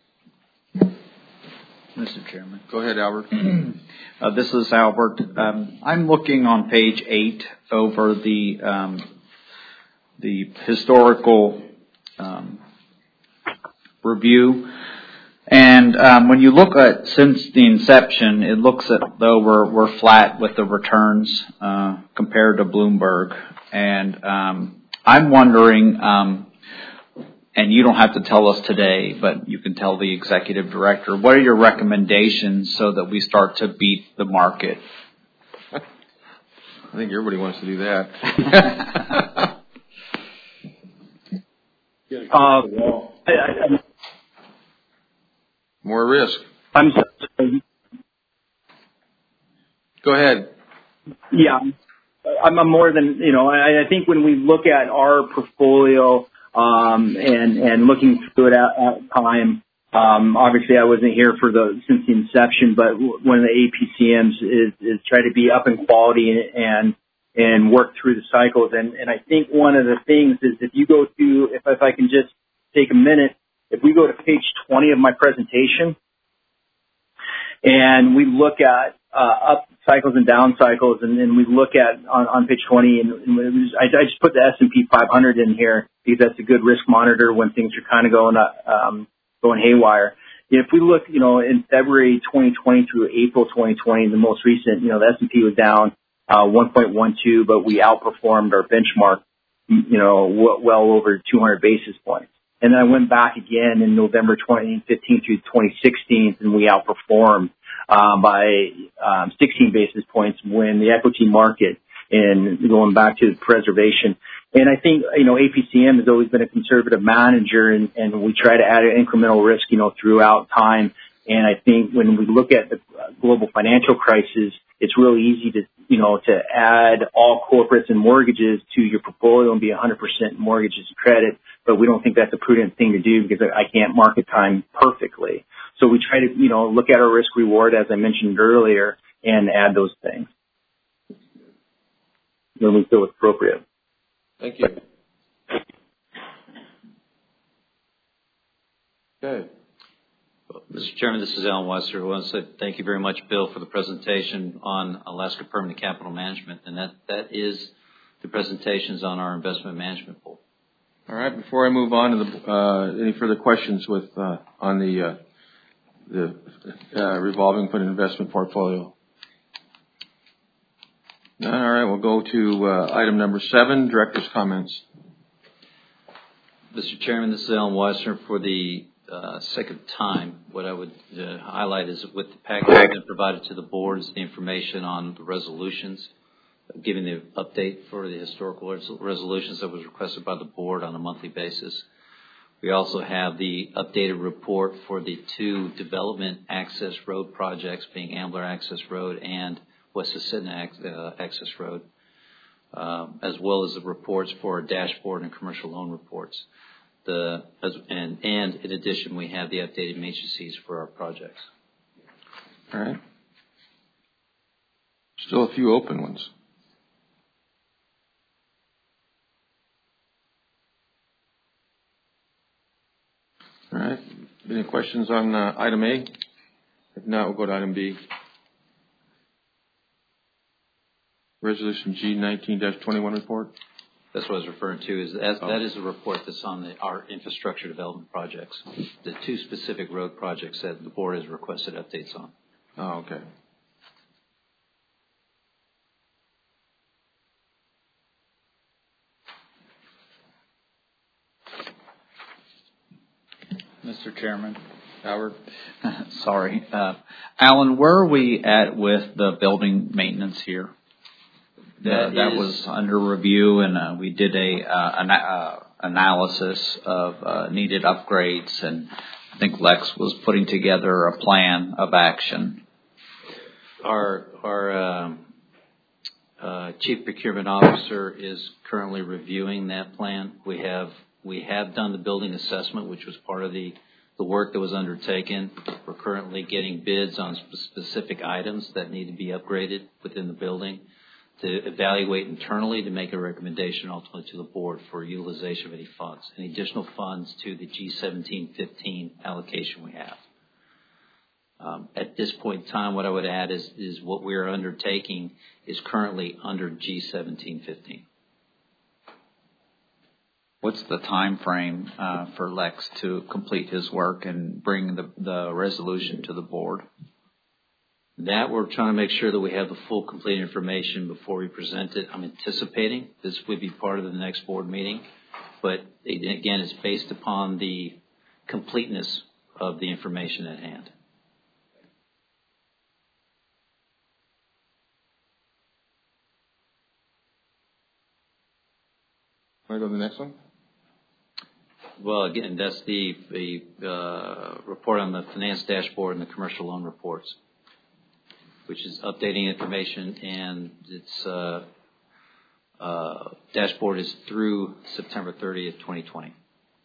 Mr. Chairman. Go ahead, Albert. This is Albert. I'm looking on page 8 over the historical review. And when you look at since the inception, it looks as though we're flat with the returns compared to Bloomberg. And I'm wondering, and you don't have to tell us today, but you can tell the executive director, what are your recommendations so that we start to beat the market? I think everybody wants to do that. More risk. I'm sorry. Go ahead. Yeah. I'm more than, I think when we look at our portfolio, and looking through it at time, obviously I wasn't here since the inception, but one of the APCMs is try to be up in quality and work through the cycles. And I think one of the things is if you go to, if I can just take a minute, if we go to page 20 of my presentation and we look at up cycles and down cycles, and then we look at on page 20, and I just put the S&P 500 in here because that's a good risk monitor when things are kind of going haywire. If we look, in February 2020 through April 2020, the most recent, the S&P was down 1.12, but we outperformed our benchmark, well over 200 basis points. And then I went back again in November 2015 through 2016, and we outperformed by 16 basis points when the equity market, and going back to preservation. And I think, APCM has always been a conservative manager, and we try to add an incremental risk, throughout time. And I think when we look at the global financial crisis, it's really easy to add all corporates and mortgages to your portfolio and be 100% mortgages and credit. But we don't think that's a prudent thing to do because I can't market time perfectly. So we try to, look at our risk reward, as I mentioned earlier, and add those things when we feel it's appropriate. Thank you. Okay. Mr. Chairman, this is Alan Wester. I want to say thank you very much, Bill, for the presentation on Alaska Permanent Capital Management, and that is the presentations on our investment management pool. All right. Before I move on to any further questions on the revolving fund investment portfolio. All right. We'll go to item number 7, director's comments. Mr. Chairman, this is Alan Wester. For the second time, what I would highlight is with the package that's been provided to the board is the information on the resolutions, giving the update for the historical resolutions that was requested by the board on a monthly basis. We also have the updated report for the 2 development access road projects, being Ambler Access Road and West Ascendant Access Road, as well as the reports for our dashboard and commercial loan reports. And in addition, we have the updated matrices for our projects. All right. Still a few open ones. All right. Any questions on item A? If not, we'll go to item B. Resolution G19-21 report. That's what I was referring to. That is a report that's on our infrastructure development projects, the 2 specific road projects that the board has requested updates on. Oh, okay. Mr. Chairman. Howard. Sorry. Alan, where are we at with the building maintenance here? That was under review, and we did an analysis of needed upgrades, and I think Lex was putting together a plan of action. Our chief procurement officer is currently reviewing that plan. We have done the building assessment, which was part of the the work that was undertaken. We're currently getting bids on specific items that need to be upgraded within the building, to evaluate internally to make a recommendation ultimately to the board for utilization of any funds, any additional funds to the G1715 allocation we have. At this point in time, what I would add is what we are undertaking is currently under G1715. What's the time frame for Lex to complete his work and bring the resolution to the board? That we're trying to make sure that we have the full, complete information before we present it. I'm anticipating this would be part of the next board meeting, but again, it's based upon the completeness of the information at hand. Want to go to the next one? Well, again, that's the report on the finance dashboard and the commercial loan reports, which is updating information, and its dashboard is through September 30th, 2020.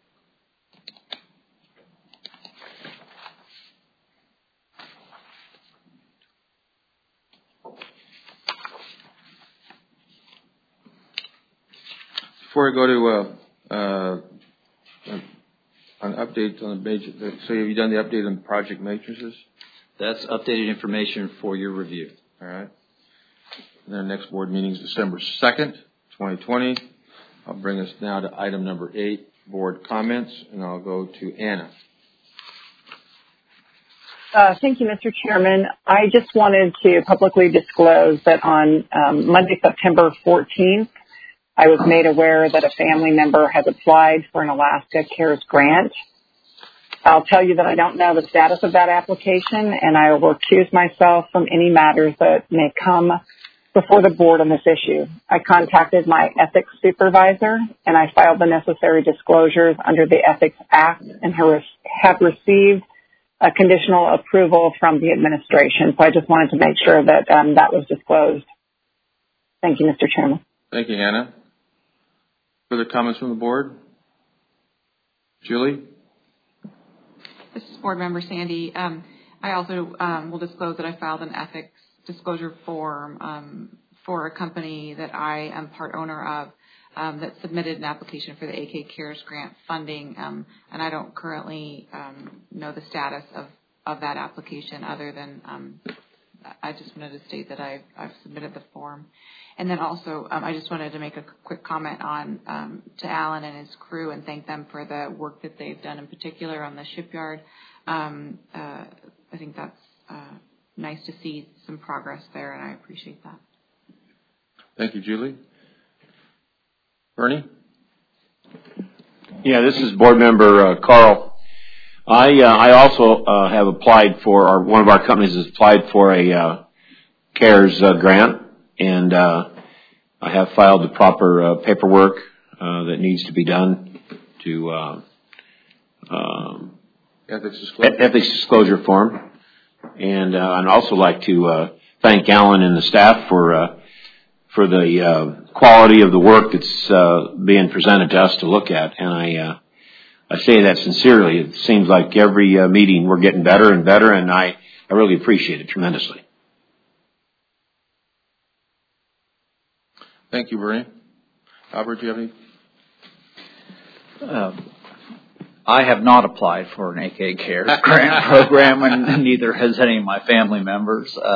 Before I go to an update on the major, so have you done the update on the project matrices? That's updated information for your review. All right. And our next board meeting is December 2nd, 2020. I'll bring us now to item number 8, board comments, and I'll go to Anna. Thank you, Mr. Chairman. I just wanted to publicly disclose that on Monday, September 14th, I was made aware that a family member has applied for an Alaska CARES grant. I'll tell you that I don't know the status of that application, and I will recuse myself from any matters that may come before the board on this issue. I contacted my ethics supervisor, and I filed the necessary disclosures under the Ethics Act and have received a conditional approval from the administration. So I just wanted to make sure that that was disclosed. Thank you, Mr. Chairman. Thank you, Anna. Further comments from the board? Julie? This is Board Member Sandy. I also will disclose that I filed an ethics disclosure form for a company that I am part owner of that submitted an application for the AK CARES grant funding, and I don't currently know the status of that application other than I just wanted to state that I've submitted the form. And then also, I just wanted to make a quick comment on to Alan and his crew and thank them for the work that they've done, in particular on the shipyard. I think that's nice to see some progress there, and I appreciate that. Thank you, Julie. Bernie? Yeah, this is Board Member Carl. I also have applied for, or one of our companies has applied for a CARES grant. And I have filed the proper paperwork that needs to be done to ethics disclosure form. And I'd also like to thank Alan and the staff for the quality of the work that's being presented to us to look at. And I say that sincerely. It seems like every meeting we're getting better and better, and I really appreciate it tremendously. Thank you, Bernie. Albert, do you have any? I have not applied for an AK CARES grant program, and neither has any of my family members. So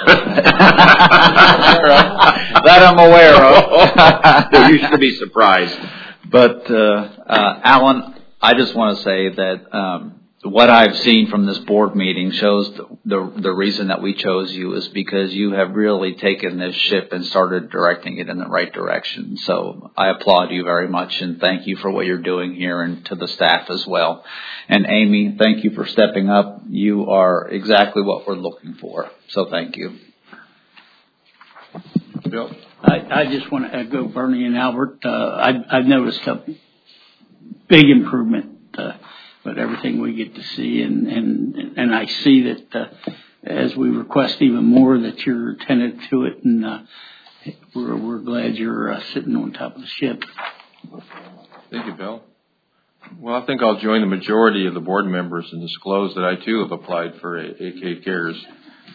that I'm aware of. You should be surprised. But Alan, I just want to say that what I've seen from this board meeting shows the reason that we chose you is because you have really taken this ship and started directing it in the right direction. So I applaud you very much and thank you for what you're doing here, and to the staff as well. And Amy, thank you for stepping up. You are exactly what we're looking for. So thank you. Bill? I just want to echo Bernie and Albert. I've noticed a big improvement with everything we get to see, and I see that as we request even more that you're attentive to it, and we're glad you're sitting on top of the ship. Thank you, Bill. Well, I think I'll join the majority of the board members and disclose that I too have applied for a AK Cares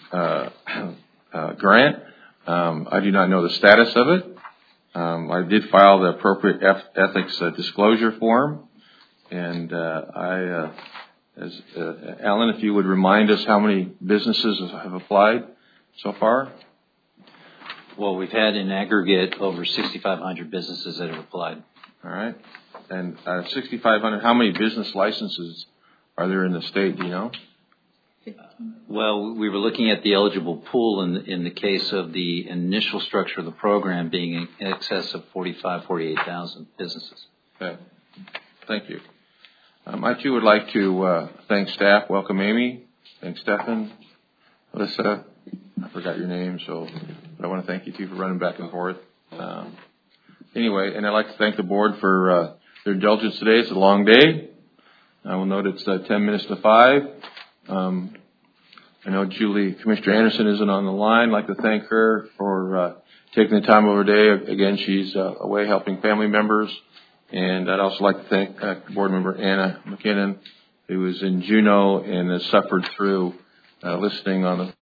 grant. I do not know the status of it. I did file the appropriate ethics disclosure form, and Alan, if you would remind us how many businesses have applied so far. Well, we've had in aggregate over 6,500 businesses that have applied. All right. And 6,500, how many business licenses are there in the state, do you know? Well, we were looking at the eligible pool in the case of the initial structure of the program being in excess of 48,000 businesses. Okay. Thank you. I too would like to thank staff. Welcome, Amy. Thanks, Stefan. Alyssa, I forgot your name, so I want to thank you too for running back and forth. Anyway, and I'd like to thank the board for their indulgence today. It's a long day. I will note it's 10 minutes to 5. I know Commissioner Anderson isn't on the line. I'd like to thank her for taking the time over day. Again, she's away helping family members. And I'd also like to thank board member Anna McKinnon, who was in Juneau and has suffered through listening on the